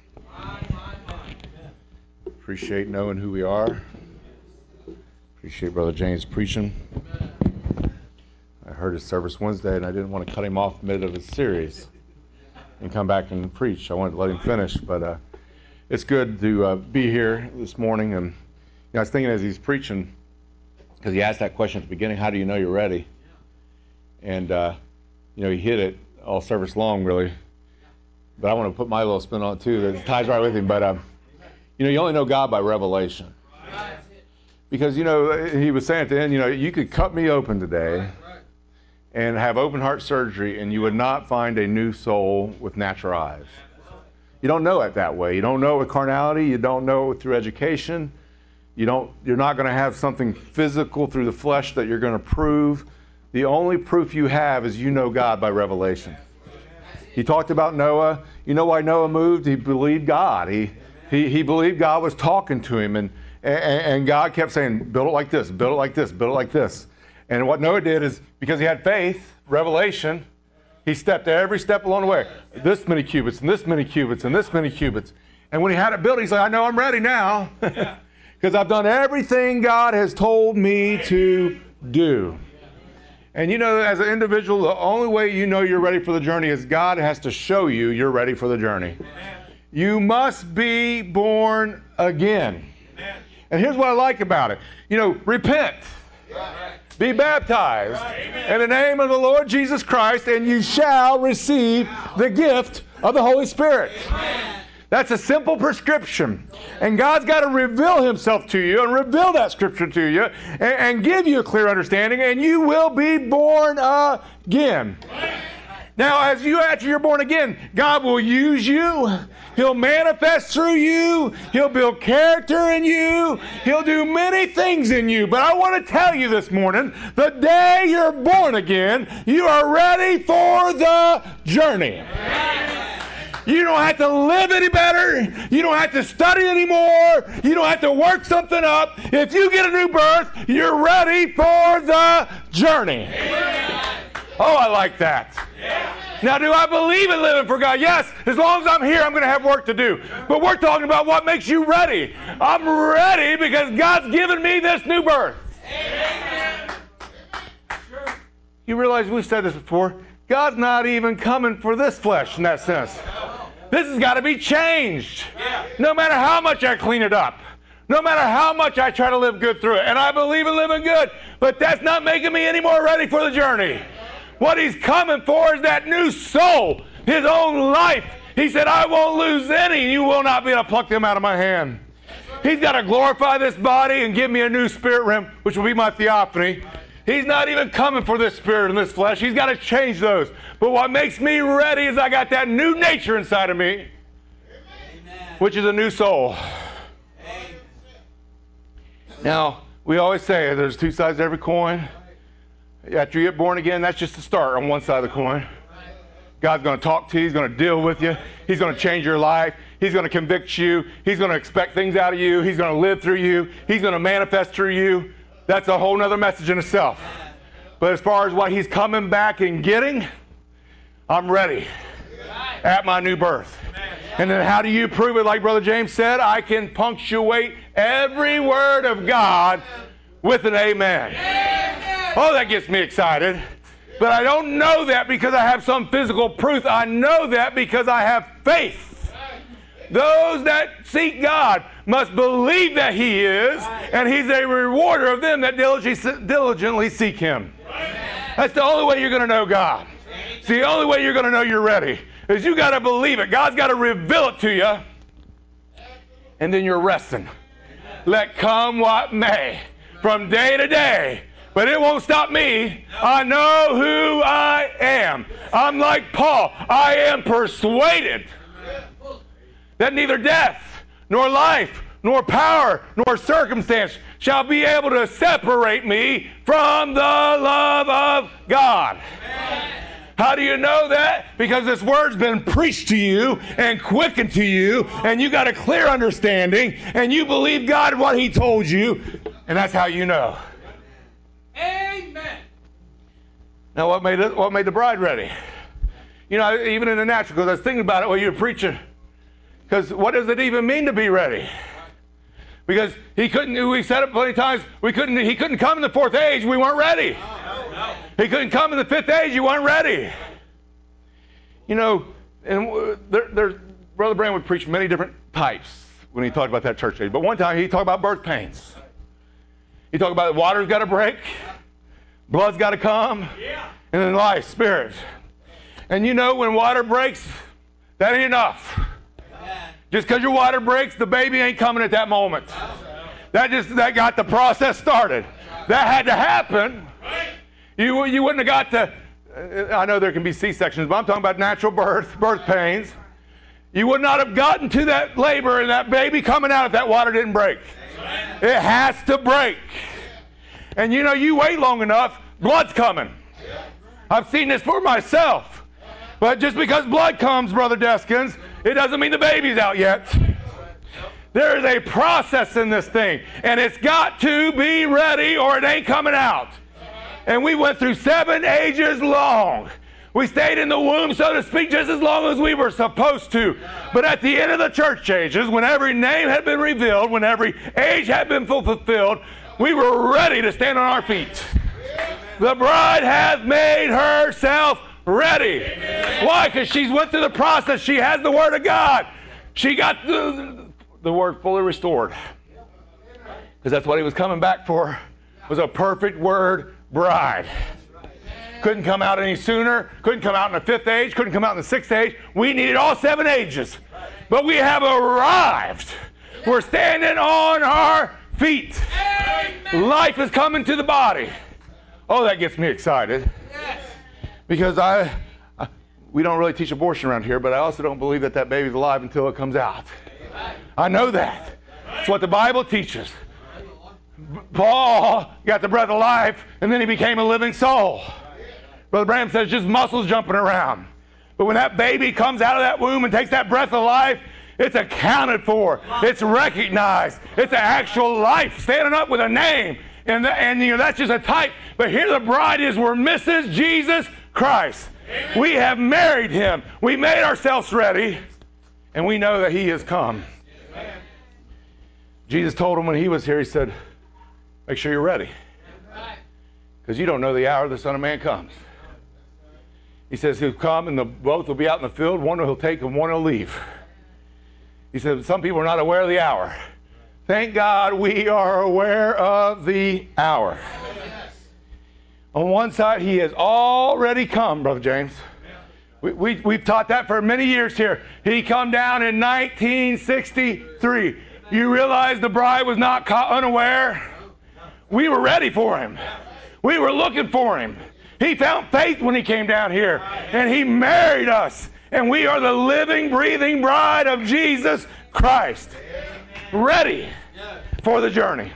Appreciate knowing who we are. Appreciate Brother James preaching. I heard his service Wednesday, and I didn't want to cut him off mid of his series and come back and preach. I wanted to let him finish, but it's good to be here this morning. And I was thinking as he's preaching, because he asked that question at the beginning, how do you know you're ready? And he hit it all service long, really. But I want to put my little spin on it too. That ties right with him. But you only know God by revelation. Because, he was saying at the end, you could cut me open today and have open heart surgery and you would not find a new soul with natural eyes. You don't know it that way. You don't know it with carnality. You don't know it through education. You're not going to have something physical through the flesh that you're going to prove. The only proof you have is you know God by revelation. He talked about Noah. You know why Noah moved? He believed God. He believed God was talking to him, and God kept saying, build it like this, build it like this, build it like this. And what Noah did is, because he had faith, revelation, he stepped every step along the way. This many cubits, and this many cubits, and this many cubits. And when he had it built, he's like, I know I'm ready now. Because I've done everything God has told me to do. And you know, as an individual, the only way you know you're ready for the journey is God has to show you you're ready for the journey. You must be born again. And here's what I like about it. You know, repent. Be baptized in the name of the Lord Jesus Christ, and you shall receive the gift of the Holy Spirit. That's a simple prescription. And God's got to reveal himself to you and reveal that scripture to you and give you a clear understanding, and you will be born again. Now, after you're born again, God will use you. He'll manifest through you. He'll build character in you. He'll do many things in you. But I want to tell you this morning, the day you're born again, you are ready for the journey. You don't have to live any better. You don't have to study anymore. You don't have to work something up. If you get a new birth, you're ready for the journey. Oh, I like that. Now, do I believe in living for God? Yes. As long as I'm here, I'm going to have work to do. But we're talking about what makes you ready. I'm ready because God's given me this new birth. You realize we've said this before. God's not even coming for this flesh in that sense. This has got to be changed. No matter how much I clean it up. No matter how much I try to live good through it. And I believe in living good. But that's not making me any more ready for the journey. What he's coming for is that new soul. His own life. He said, I won't lose any. You will not be able to pluck them out of my hand. He's got to glorify this body and give me a new spirit realm, which will be my theophany. He's not even coming for this spirit and this flesh. He's got to change those. But what makes me ready is I got that new nature inside of me, which is a new soul. Now, we always say there's two sides to every coin. After you get born again, that's just the start on one side of the coin. God's going to talk to you. He's going to deal with you. He's going to change your life. He's going to convict you. He's going to expect things out of you. He's going to live through you. He's going to manifest through you. That's a whole other message in itself. But as far as what he's coming back and getting, I'm ready at my new birth. And then how do you prove it? Like Brother James said, I can punctuate every word of God with an amen. Oh, that gets me excited. But I don't know that because I have some physical proof. I know that because I have faith. Those that seek God must believe that he is, and he's a rewarder of them that diligently seek him. That's the only way you're going to know God. It's the only way you're going to know you're ready, is you got to believe it. God's got to reveal it to you, and then you're resting. Let come what may, from day to day. But it won't stop me. I know who I am. I'm like Paul. I am persuaded that neither death, nor life, nor power, nor circumstance shall be able to separate me from the love of God. How do you know that? Because this word's been preached to you and quickened to you, and you got a clear understanding, and you believe God what he told you, and that's how you know. Amen. Now, what made the bride ready? You know, even in the natural, because I was thinking about it while you were preaching. Because what does it even mean to be ready? Because he couldn't, we said it plenty of times, he couldn't come in the fourth age, we weren't ready. No. He couldn't come in the fifth age, you weren't ready. You know, and Brother Brand would preach many different types when he talked about that church age. But one time he talked about birth pains. He talked about water's got to break, blood's got to come, and then life, spirit. And you know, when water breaks, that ain't enough. Just because your water breaks, the baby ain't coming at that moment. That got the process started. That had to happen. You wouldn't have got to, I know there can be C-sections, but I'm talking about natural birth pains. You would not have gotten to that labor and that baby coming out if that water didn't break. It has to break. And you know, you wait long enough, blood's coming. I've seen this for myself. But just because blood comes, Brother Deskins, it doesn't mean the baby's out yet. There is a process in this thing, and it's got to be ready or it ain't coming out. And we went through 7 ages long. We stayed in the womb, so to speak, just as long as we were supposed to. But at the end of the church ages, when every name had been revealed, when every age had been fulfilled, we were ready to stand on our feet. The bride has made herself ready. Why? Because she's went through the process. She has the Word of God. She got the Word fully restored. Because that's what he was coming back for, was a perfect Word bride. Couldn't come out any sooner. Couldn't come out in the 5th age. Couldn't come out in the 6th age. We needed all 7 ages. But we have arrived. We're standing on our feet. Amen. Life is coming to the body. Oh, that gets me excited. Yes. Because we don't really teach abortion around here, but I also don't believe that that baby's alive until it comes out. I know that. It's what the Bible teaches. Paul got the breath of life, and then he became a living soul. Brother Branham says just muscles jumping around. But when that baby comes out of that womb and takes that breath of life, it's accounted for. It's recognized. It's an actual life standing up with a name. And you know, that's just a type. But here the bride is. We're Mrs. Jesus Christ. Amen. We have married him. We made ourselves ready. And we know that he has come. Amen. Jesus told him when he was here, he said, make sure you're ready. Because you don't know the hour the Son of Man comes. He says he'll come and both will be out in the field. One he'll take and one he'll leave. He said some people are not aware of the hour. Thank God we are aware of the hour. On one side, he has already come, Brother James. We've taught that for many years here. He come down in 1963. You realize the bride was not caught unaware? We were ready for him. We were looking for him. He found faith when he came down here, and he married us. And we are the living, breathing bride of Jesus Christ. Ready for the journey.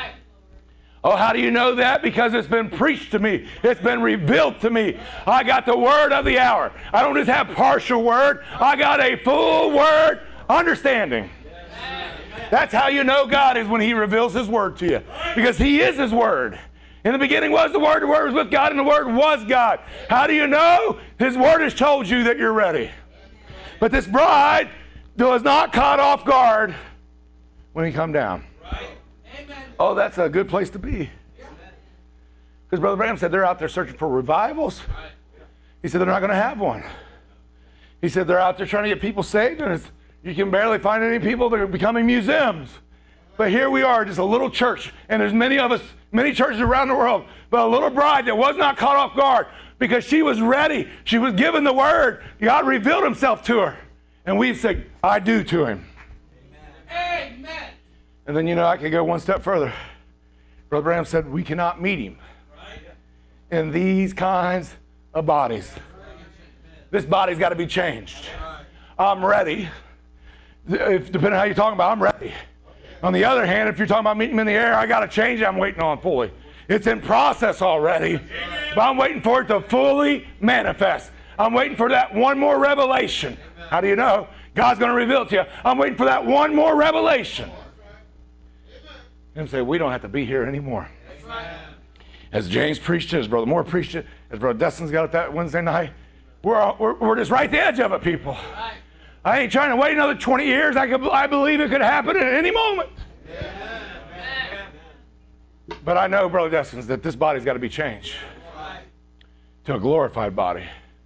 Oh, how do you know that? Because it's been preached to me. It's been revealed to me. I got the word of the hour. I don't just have partial word. I got a full word understanding. That's how you know God is when he reveals his word to you. Because he is his word. In the beginning was the Word was with God, and the Word was God. How do you know? His Word has told you that you're ready. But this bride was not caught off guard when he come down. Right. Amen. Oh, that's a good place to be. Because Brother Branham said they're out there searching for revivals. Right. He said they're not going to have one. He said they're out there trying to get people saved, and you can barely find any people that are becoming museums. But here we are, just a little church, and there's many of us, many churches around the world, but a little bride that was not caught off guard because she was ready. She was given the word. God revealed himself to her. And we said, I do to him. Amen. Amen. And then, you know, I could go one step further. Brother Branham said, we cannot meet him in these kinds of bodies. This body's got to be changed. I'm ready. Depending on how you're talking about, I'm ready. On the other hand, if you're talking about meeting him in the air, I got a change I'm waiting on fully. It's in process already, but I'm waiting for it to fully manifest. I'm waiting for that one more revelation. How do you know? God's going to reveal it to you. I'm waiting for that one more revelation. And say, we don't have to be here anymore. As James preached it, as Brother Moore preached it, as Brother Destin's got it that Wednesday night, we're just right at the edge of it, people. I ain't trying to wait another 20 years. I believe it could happen at any moment. Yeah. But I know, Brother Destins, that this body's got to be changed to a glorified body.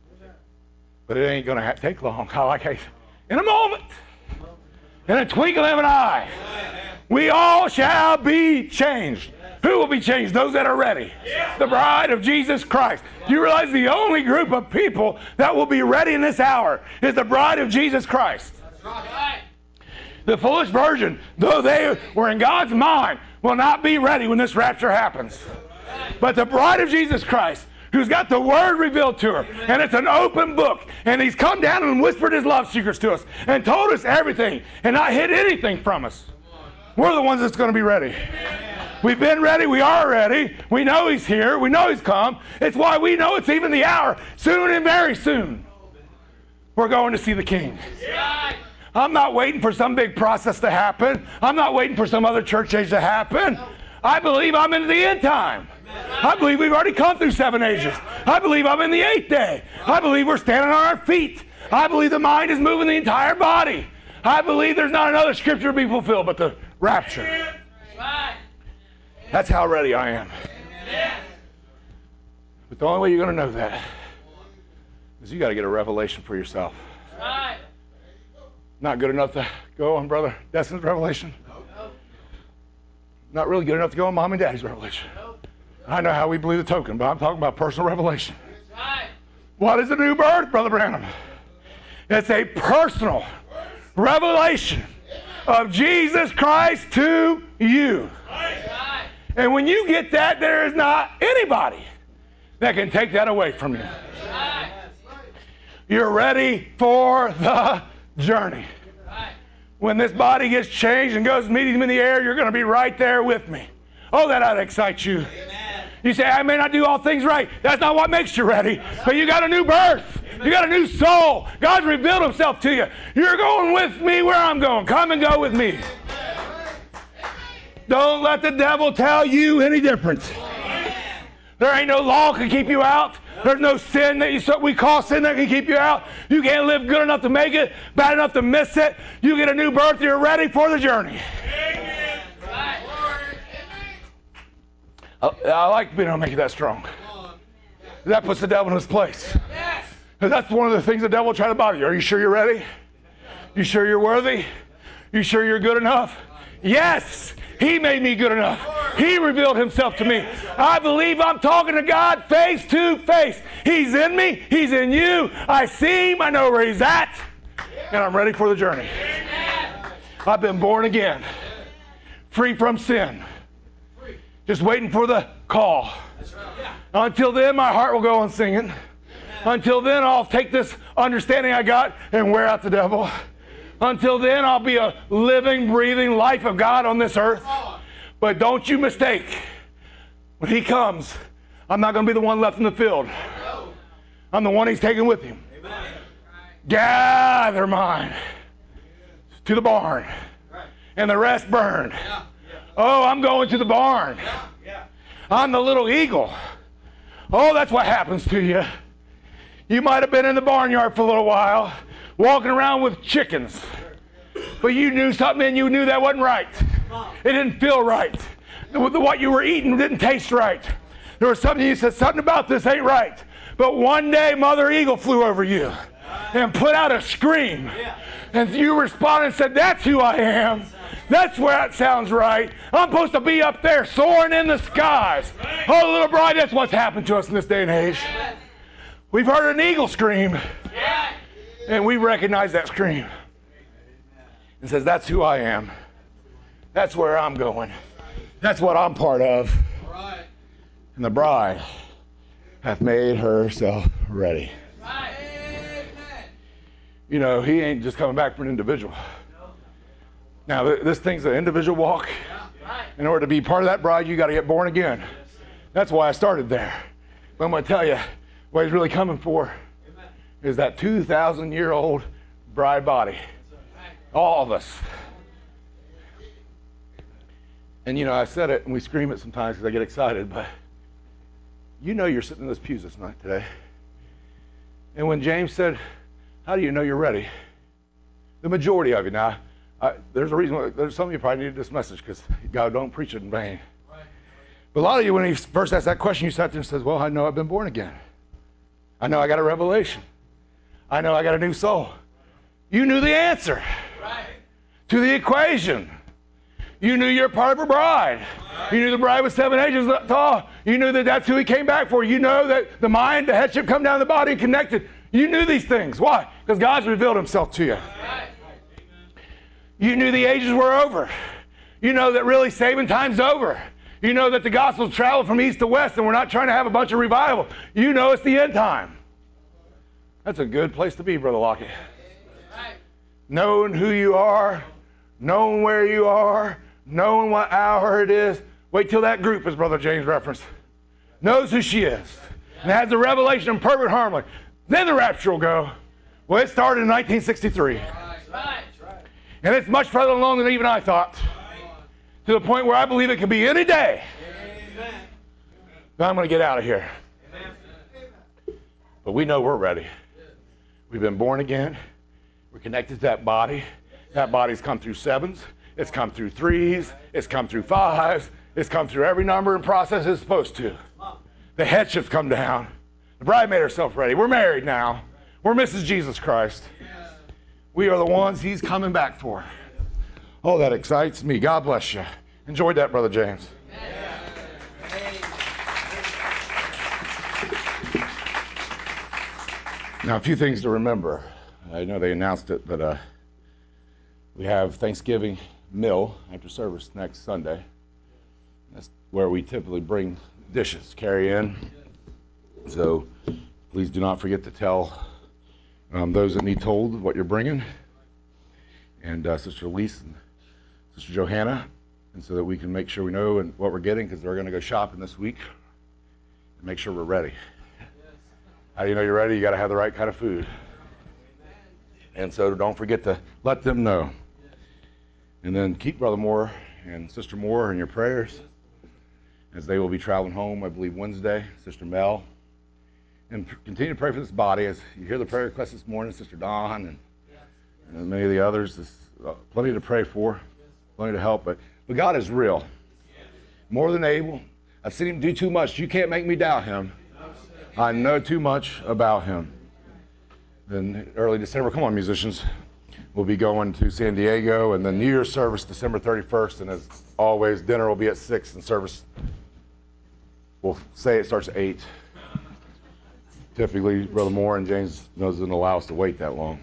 But it ain't going to take long. In a moment, in a twinkling of an eye, we all shall be changed. Who will be changed? Those that are ready. The bride of Jesus Christ. Do you realize the only group of people that will be ready in this hour is the bride of Jesus Christ? The foolish virgin, though they were in God's mind, will not be ready when this rapture happens. But the bride of Jesus Christ, who's got the Word revealed to her. And it's an open book. And He's come down and whispered His love secrets to us and told us everything and not hid anything from us. We're the ones that's going to be ready. We've been ready. We are ready. We know He's here. We know He's come. It's why we know it's even the hour. Soon and very soon, we're going to see the King. I'm not waiting for some big process to happen. I'm not waiting for some other church age to happen. I believe I'm in the end time. I believe we've already come through 7 ages. I believe I'm in the 8th day. I believe we're standing on our feet. I believe the mind is moving the entire body. I believe there's not another scripture to be fulfilled but the rapture. That's how ready I am. But the only way you're going to know that is you got to get a revelation for yourself. Not good enough to go on Brother Destin's revelation. Not really good enough to go on Mom and Daddy's revelation. I know how we believe the token, but I'm talking about personal revelation. What is a new birth, Brother Branham? It's a personal revelation of Jesus Christ to you. And when you get that, there is not anybody that can take that away from you. You're ready for the journey. When this body gets changed and goes meet Him in the air, you're going to be right there with me. Oh, that ought to excite you. You say, I may not do all things right. That's not what makes you ready. But you got a new birth. You got a new soul. God's revealed Himself to you. You're going with me where I'm going. Come and go with me. Don't let the devil tell you any different. There ain't no law can keep you out. There's no sin that we call sin that can keep you out. You can't live good enough to make it, bad enough to miss it. You get a new birth, you're ready for the journey. I like being able to make it that strong. That puts the devil in his place. Because that's one of the things the devil will try to bother you. Are you sure you're ready? You sure you're worthy? You sure you're good enough? Yes! He made me good enough. He revealed Himself to me. I believe I'm talking to God face to face. He's in me. He's in you. I see Him. I know where He's at. And I'm ready for the journey. I've been born again. Free from sin. Just waiting for the call. Until then, my heart will go on singing. Until then, I'll take this understanding I got and wear out the devil. Until then, I'll be a living, breathing life of God on this earth. But don't you mistake, when He comes, I'm not going to be the one left in the field. I'm the one He's taking with Him. Gather mine to the barn, and the rest burned. Oh, I'm going to the barn. I'm the little eagle. Oh, that's what happens to you. You might have been in the barnyard for a little while, walking around with chickens. But you knew something and you knew that wasn't right. It didn't feel right. What you were eating didn't taste right. There was something you said, something about this ain't right. But one day Mother Eagle flew over you and put out a scream. And you responded and said, that's who I am. That's where it sounds right. I'm supposed to be up there soaring in the skies. Oh, little bride, that's what's happened to us in this day and age. We've heard an eagle scream. And we recognize that scream. And says, that's who I am. That's where I'm going. That's what I'm part of. And the bride hath made herself ready. You know, He ain't just coming back for an individual. Now, this thing's an individual walk. In order to be part of that bride, you got to get born again. That's why I started there. But I'm going to tell you, what He's really coming for is that 2,000-year-old bride body. All of us. And, you know, I said it, and we scream it sometimes because I get excited, but you know you're sitting in those pews this night today. And when James said, how do you know you're ready? The majority of you. Now, there's a reason why, there's some of you probably needed this message because God don't preach it in vain. But a lot of you, when He first asked that question, you sat there and said, well, I know I've been born again. I know I got a revelation. I know I got a new soul. You knew the answer to the equation. You knew you're part of a bride. You knew the bride was 7 ages tall. You knew that that's who He came back for. You know that the mind, the headship come down the body and connected. You knew these things. Why? Because God's revealed Himself to you. You knew the ages were over. You know that really saving time's over. You know that the gospel's traveled from east to west, and we're not trying to have a bunch of revival. You know it's the end time. That's a good place to be, Brother Lockett. Knowing who you are, knowing where you are, knowing what hour it is. Wait till that group, as Brother James referenced, knows who she is and has the revelation in perfect harmony. Then the rapture will go. Well, it started in 1963. And it's much further along than even I thought. To the point where I believe it could be any day. But I'm going to get out of here. But we know we're ready. We've been born again. We're connected to that body. That body's come through 7s. It's come through 3s. It's come through 5s. It's come through every number and process it's supposed to. The headship's come down. The bride made herself ready. We're married now. We're Mrs. Jesus Christ. We are the ones he's coming back for. Oh, that excites me. God bless you. Enjoyed that, Brother James. Now, a few things to remember. I know they announced it, but we have Thanksgiving meal after service next Sunday. That's where we typically bring dishes, carry in. So please do not forget to tell those that need told what you're bringing. And Sister Elise and Sister Johanna, and so that we can make sure we know and what we're getting, because they're going to go shopping this week and make sure we're ready. How do you know you're ready? You got to have the right kind of food. And so don't forget to let them know. And then keep Brother Moore and Sister Moore in your prayers, as they will be traveling home, I believe, Wednesday. Sister Mel. And continue to pray for this body. As you hear the prayer request this morning, Sister Dawn and many of the others. There's plenty to pray for, plenty to help. But God is real. More than able. I've seen him do too much. You can't make me doubt him. I know too much about him. Then early December, come on, musicians. We'll be going to San Diego, and the New Year's service, December 31st. And as always, dinner will be at 6, and service, we'll say it starts at 8. Typically, Brother Moore and James doesn't allow us to wait that long.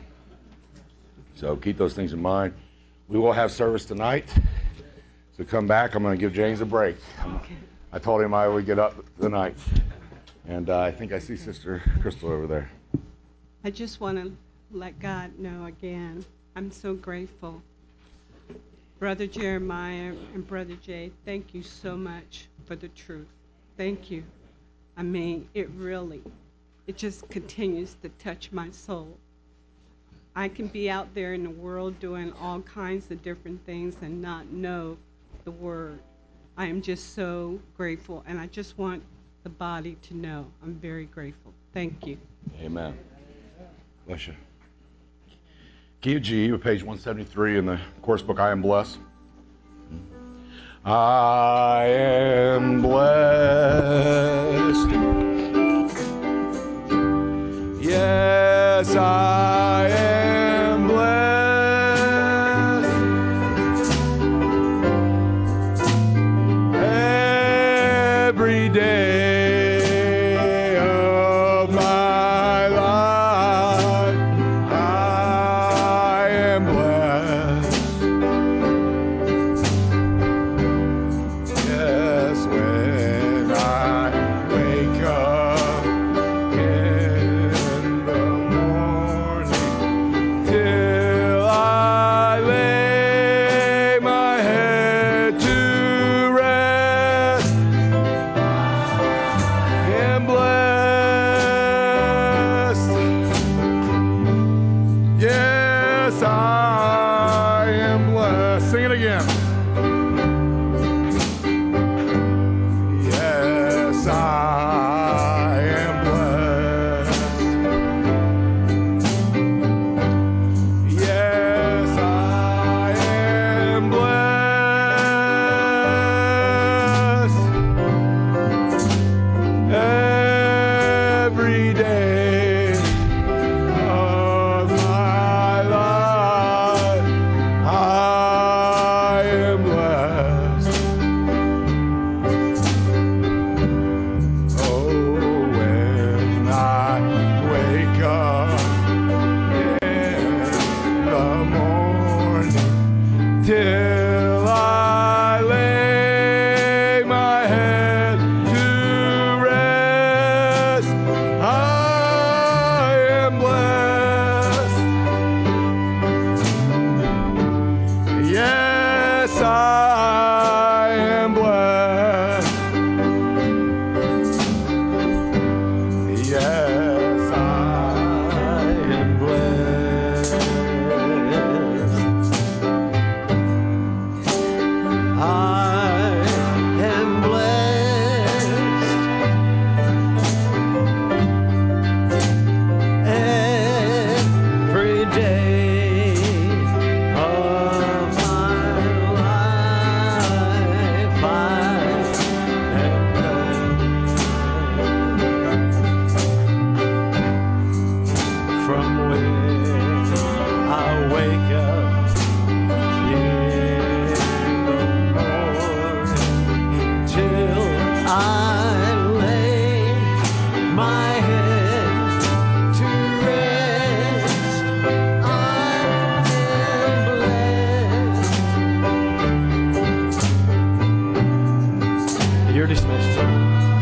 So keep those things in mind. We will have service tonight. So come back. I'm going to give James a break. I told him I would get up tonight. And I think I see Sister Crystal over there. I just want to let God know again, I'm so grateful. Brother Jeremiah and Brother Jay, thank you so much for the truth. Thank you. I mean, it just continues to touch my soul. I can be out there in the world doing all kinds of different things and not know the word. I am just so grateful, and I just want the body to know I'm very grateful. Thank you. Amen. Bless you. Key of G, page 173 in the course book, I Am Blessed. I am blessed. Yes, I am blessed. Every day of my life, I am blessed. Yes, when I wake up in the morning till I lay my head to rest, am blessed. Yes, I am blessed. Sing it again. Yes, I am blessed. Yes, I am blessed. Every day of my life, I am I am blessed. Yes, I am blessed. I am blessed every day of my life. I am blessed from when I wake up in the morning till I lay my head to rest. I am blessed. You're dismissed, sir.